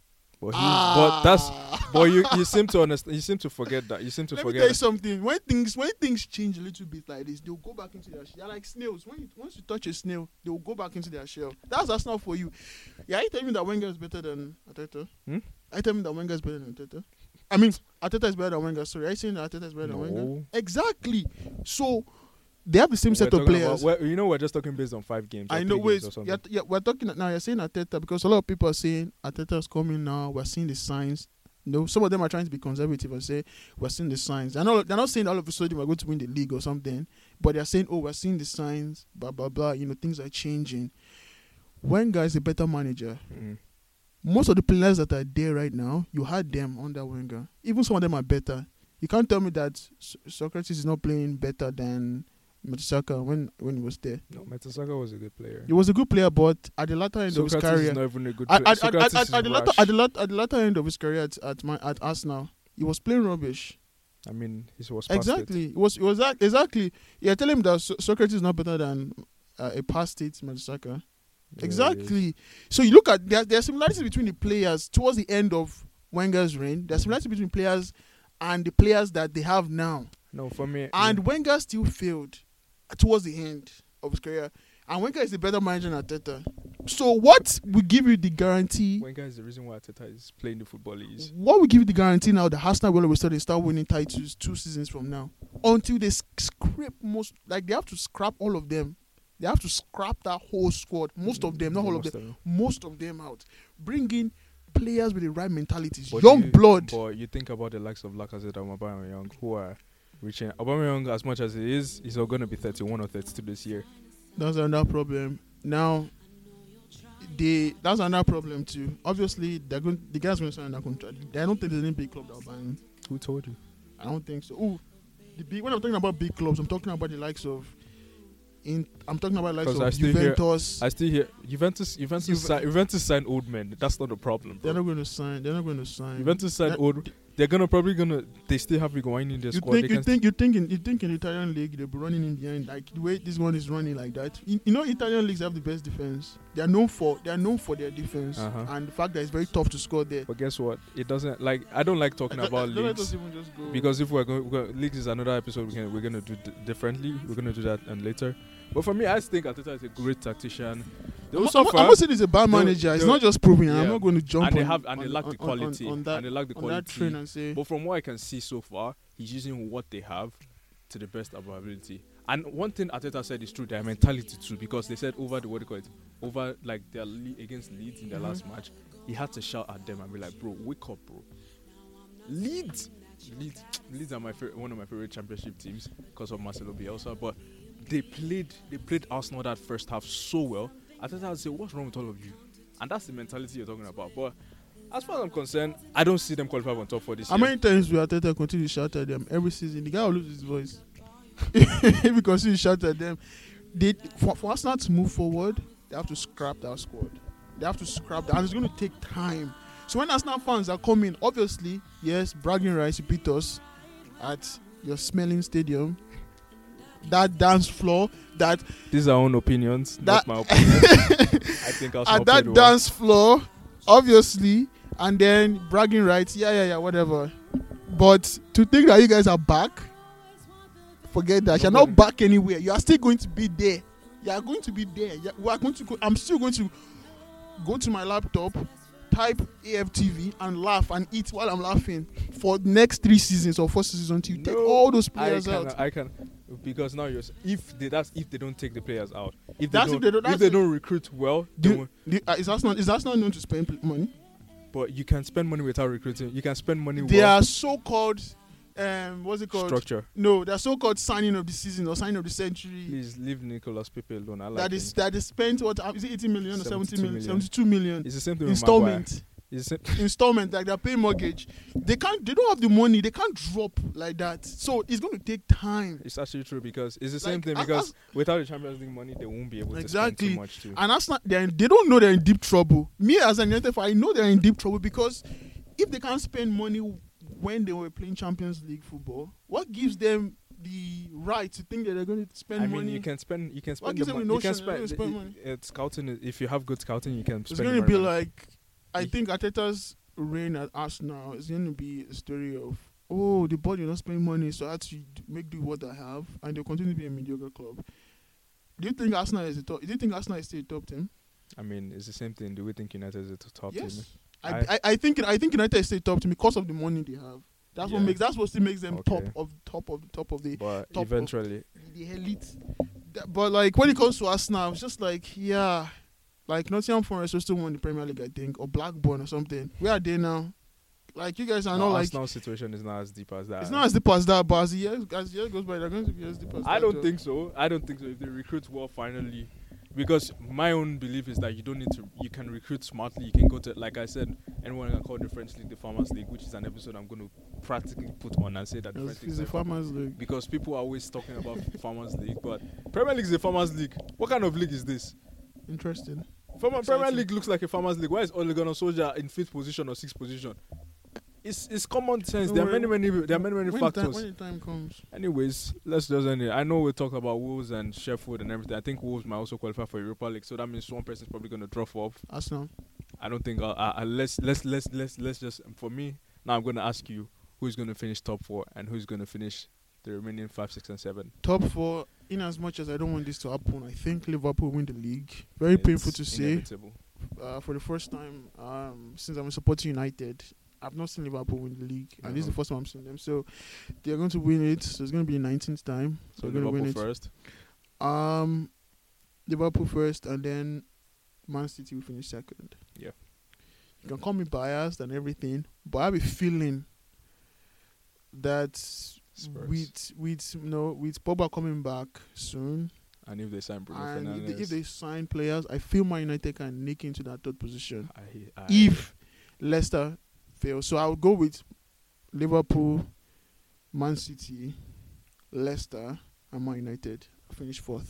But you seem to understand. You seem to forget that. You seem to Let forget. me tell you something. When things change a little bit like this, they'll go back into their shell. They're like snails. Once you touch a snail, they'll go back into their shell. That's Arsenal for you. Yeah, are you telling me that Wenger is better than Arteta? Are you telling me that Wenger is better than Arteta? I mean, Arteta is better than Wenger. Sorry, are you saying that Arteta is better than Wenger? Exactly. So they have the same set of players. We're just talking based on 5 games. I know. Wait, we're talking now. You're saying Arteta because a lot of people are saying Arteta's coming now. We're seeing the signs. No, some of them are trying to be conservative and say we're seeing the signs. They're not saying all of a sudden we're going to win the league or something, but they're saying, oh, we're seeing the signs. Blah blah blah. Things are changing. Wenger is a better manager. Most of the players that are there right now, you had them under Wenger. Even some of them are better. You can't tell me that Socrates is not playing better than Mertesacker when he was there. No, Mertesacker was a good player. He was a good player, but at the latter end of his career, is not even a good player. At the latter end of his career at Arsenal, he was playing rubbish. I mean, he was exactly. It was exactly. You're telling him that Socrates is not better than a past state Mertesacker. Exactly. So you look at there are similarities between the players towards the end of Wenger's reign. There are similarities between players and the players that they have now. No, for me. And Wenger still failed towards the end of his career. And Wenger is a better manager than Arteta. So what will give you the guarantee? Wenger is the reason why Arteta is playing the football he is. What will give you the guarantee now that Arsenal will always start winning titles 2 seasons from now? Until they scrape they have to scrap all of them. They have to scrap that whole squad. Most of them, not all of them. Most of them out. Bring in players with the right mentalities. Young blood. But you think about the likes of Lacazette and Aubameyang who are reaching. Aubameyang, as much as he is, he's not going to be 31 or 32 this year. That's another problem. Now, that's another problem too. Obviously, the guys going to sign that contract. I don't think there's any big club that will buy him. Who told you? I don't think so. When I'm talking about big clubs, I'm talking about the likes of. I'm talking about Juventus. I still hear Juventus sign old men. That's not a problem. Bro. They're not going to sign. Juventus sign old. They're They still have Higuain in their squad. You think in the Italian league they'll be running in behind like the way this one is running like that. Italian leagues have the best defense. They are known for their defense and the fact that it's very tough to score there. But guess what? It doesn't I don't like talking about leagues because if we're going leagues is another episode we're gonna do differently. We're gonna do that later. But for me, I think Arteta is a great tactician. I'm not saying he's a bad manager. It's not just proving. I'm not going to jump and they lack the quality. On that train and say. But from what I can see so far, he's using what they have to the best of our ability. And one thing Arteta said is true, their mentality too, because they said over their against Leeds in their last match, he had to shout at them and be like, "Bro, wake up, bro." Leeds are one of my favorite championship teams because of Marcelo Bielsa, but they played Arsenal that first half so well. I thought I would say, what's wrong with all of you? And that's the mentality you're talking about. But as far as I'm concerned, I don't see them qualify on top for this year. How many times will Arteta continue to shout at them every season? The guy will lose his voice. If he continues to shout at them, for Arsenal to move forward, they have to scrap that squad. They have to scrap that. And it's going to take time. So when Arsenal fans are coming, obviously, yes, bragging rights, you beat us at your smelling stadium. That dance floor, these are our own opinions, not my opinion. I think Arsenal at that dance floor, obviously, and then bragging rights, whatever. But to think that you guys are back, forget that. You're not back anywhere. You are still going to be there. You are going to be there. We are going to go. I'm still going to go to my laptop, type AFTV, and laugh and eat while I'm laughing for the next 3 seasons or 4 seasons until you take all those players out. I can. Because now if they don't take the players out, if they don't recruit well, is that not known to spend money? But you can spend money without recruiting. You can spend money. They are so-called what's it called? Structure. No, they're so-called signing of the season or signing of the century. Please leave Nicolas Pepe alone. I like that is spent what is it 80 million or 70 million? 72 million. It's the same thing installment. Installment, like they're paying mortgage. They don't have the money. They can't drop like that. So it's going to take time. It's actually true because it's the same thing because without the Champions League money, they won't be able to spend too much too. And that's not. They don't know they're in deep trouble. Me as an United fan, I know they're in deep trouble because if they can't spend money when they were playing Champions League football, what gives them the right to think that they're going to spend I money. mean, you can spend What the gives them money. the You can notion they're gonna spend, spend money? It's scouting. If you have good scouting, you can It's spend. going to more be money. like, I think Arteta's reign at Arsenal is going to be a story of, oh, the board will not spend money, so I had to make do what I have, and they'll continue to be a mediocre club. Do you think Arsenal is the top? Do you think Arsenal is still a top team? I mean, it's the same thing. Do we think United is the top team? Yes. I think United is still a top team because of the money they have. That's Yeah. what still makes them Okay. top of the But top of- eventually, the elite. But like when it comes to Arsenal, it's just like, yeah, like Nottingham Forest will still won the Premier League, I think, or Blackburn or something. Where are they now? Like you guys are not like, Arsenal's situation is not as deep as that. it's not as deep as that, but as the year goes by, they're going to be as deep as that. I don't too. think so. If they recruit well finally, because my own belief is that you don't need to. You can recruit smartly. You can go to, like I said, anyone can call the French League the Farmers League, which is an episode I'm going to practically put on and say that the French League It's is the Farmers League. because people are always talking about Farmers League, but Premier League is a Farmers League. What kind of league is this? Interesting. Premier Exciting. League looks like a Farmers League. Why is Ole Gunnar Solskjaer in 5th position or 6th position? It's common sense. Don't There are worry. many factors. When the time comes, Anyways, let's just end it. I know we talked about Wolves and Sheffield and everything. I think Wolves might also qualify for Europa League, so that means one person's probably going to drop off. Arsenal. I don't think. Let's just. For me, now I'm going to ask you who's going to finish top 4 and who's going to finish the remaining 5, 6, and 7. Top 4. In as much as I don't want this to happen, I think Liverpool win the league. Very painful to say. Inevitable. For the first time since I'm supporting United, I've not seen Liverpool win the league, and this is the first time I'm seeing them. So they're going to win it. So it's going to be the 19th time. So So they're going to Liverpool win first. it. Liverpool first, and then Man City will finish second. Yeah. You can call me biased and everything, but I have a feeling that Spurs. with Pogba coming back soon, And if they sign Bruno and Fernandes, if they sign players, I feel Man United can nick into that third position. If Leicester fails. So I would go with Liverpool, Man City, Leicester, and Man United. Finish 4th.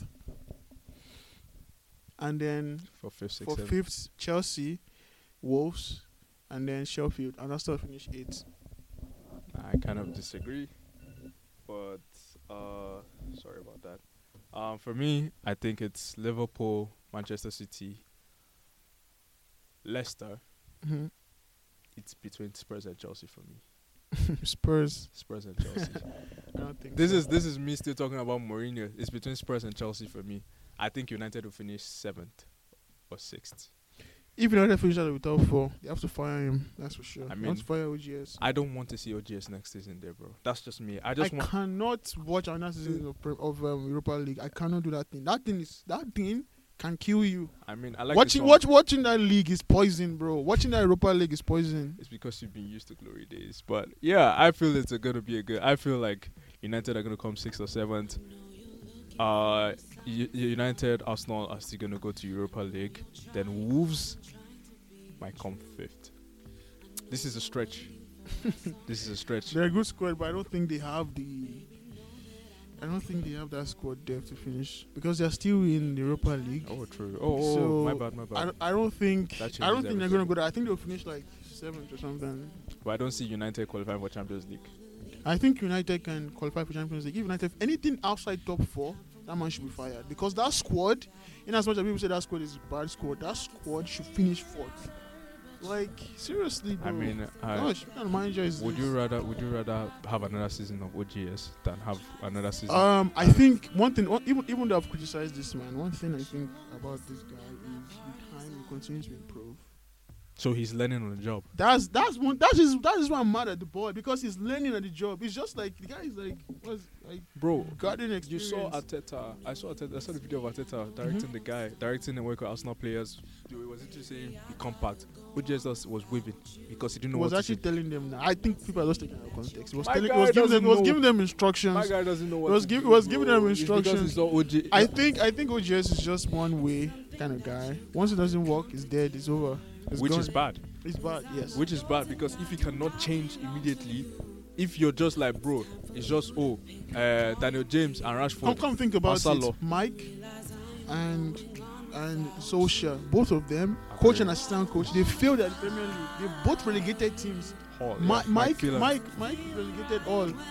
And then for 5th, 6th, for 7th. 5th, Chelsea, Wolves, and then Sheffield. And I'll still finish 8th. I kind of disagree, but sorry about that. For me, I think it's Liverpool, Manchester City, Leicester. Mhm. It's between Spurs and Chelsea for me. Spurs. Spurs and Chelsea. I don't think This so. is me still talking about Mourinho. It's between Spurs and Chelsea for me. I think United will finish 7th or 6th. If United finish out with top 4, they have to fire him. That's for sure. I They mean, have to fire OGS. I don't want to see OGS next season there, bro. That's just me. I cannot watch another season of Europa League. I cannot do that thing. That thing can kill you. I mean, I like Watching that league is poison, bro. Watching that Europa League is poison. It's because you've been used to glory days. But yeah, I feel it's going to be a good. I feel like United are going to come 6th or 7th. United, Arsenal are still going to go to Europa League. Then Wolves might come 5th. This is a stretch. They're a good squad, but I don't think they have that squad depth to finish because they're still in the Europa League. Oh, true. So my bad. I don't think That changes they're going to everything. go there. I think they'll finish like 7th or something. But I don't see United qualifying for Champions League. I think United can qualify for Champions League. If United anything outside top 4, that man should be fired because that squad, in as much as people say that squad is a bad squad, that squad should finish 4th. Like seriously, bro. I mean, gosh, what kind of manager is would this? you rather have another season of OGS than have another season? I think one thing, even though I've criticized this man, one thing I think about this guy is with time he continues to improve. So he's learning on the job. That is why I'm mad at the boy because he's learning at the job. It's just like the guy is like Bro, garden you experience. saw Arteta. I saw the video of Arteta directing the work with Arsenal players. It was interesting. Be compact. OGS was waving because he didn't know He was what actually to say. telling them. I think people are just taking out of context. He was My telling. guy He was doesn't know. giving them instructions. My guy doesn't know what was to give- do, was giving bro. them It's because instructions. he saw OG. I think OGS is just one way kind of guy. Once it doesn't work, it's dead. It's over. It's which gone. is bad. It's bad. Yes. Which is bad because if you cannot change immediately, if you're just like, bro, it's just Daniel James and Rashford. Come think about Marcelo. it. Mike and Solskjaer, both of them, coach and assistant coach, they failed at the Premier League. They both relegated teams. Hall, Mike Phelan. relegated all.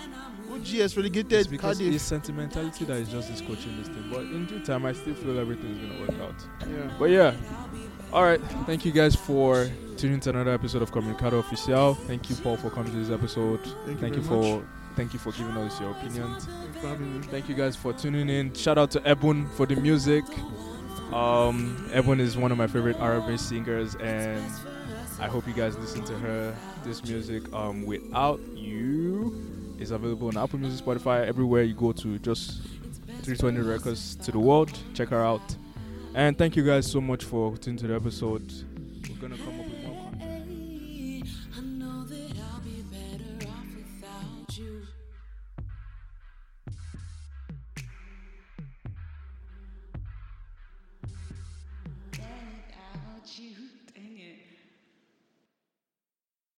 Who GS relegated It's because Cardiff. it's sentimentality that is just this coaching this thing. But in due time, I still feel everything's gonna work out. Yeah. But yeah, all right. Thank you guys for tuning to another episode of Comunicado Oficial. Thank you, Paul, for coming to this episode. Thank you very Thank you for giving us your opinions. Thanks for having me. Thank you guys for tuning in. Shout out to Ebun for the music. Ebun is one of my favorite Arabic singers, and I hope you guys listen to her. This music, Without You, is available on Apple Music, Spotify, everywhere you go to. Just 320 Records to the world. Check her out. And thank you guys so much for tuning to the episode. We're gonna come up with more content. I know that I'll be better off without you. Without you, dang it.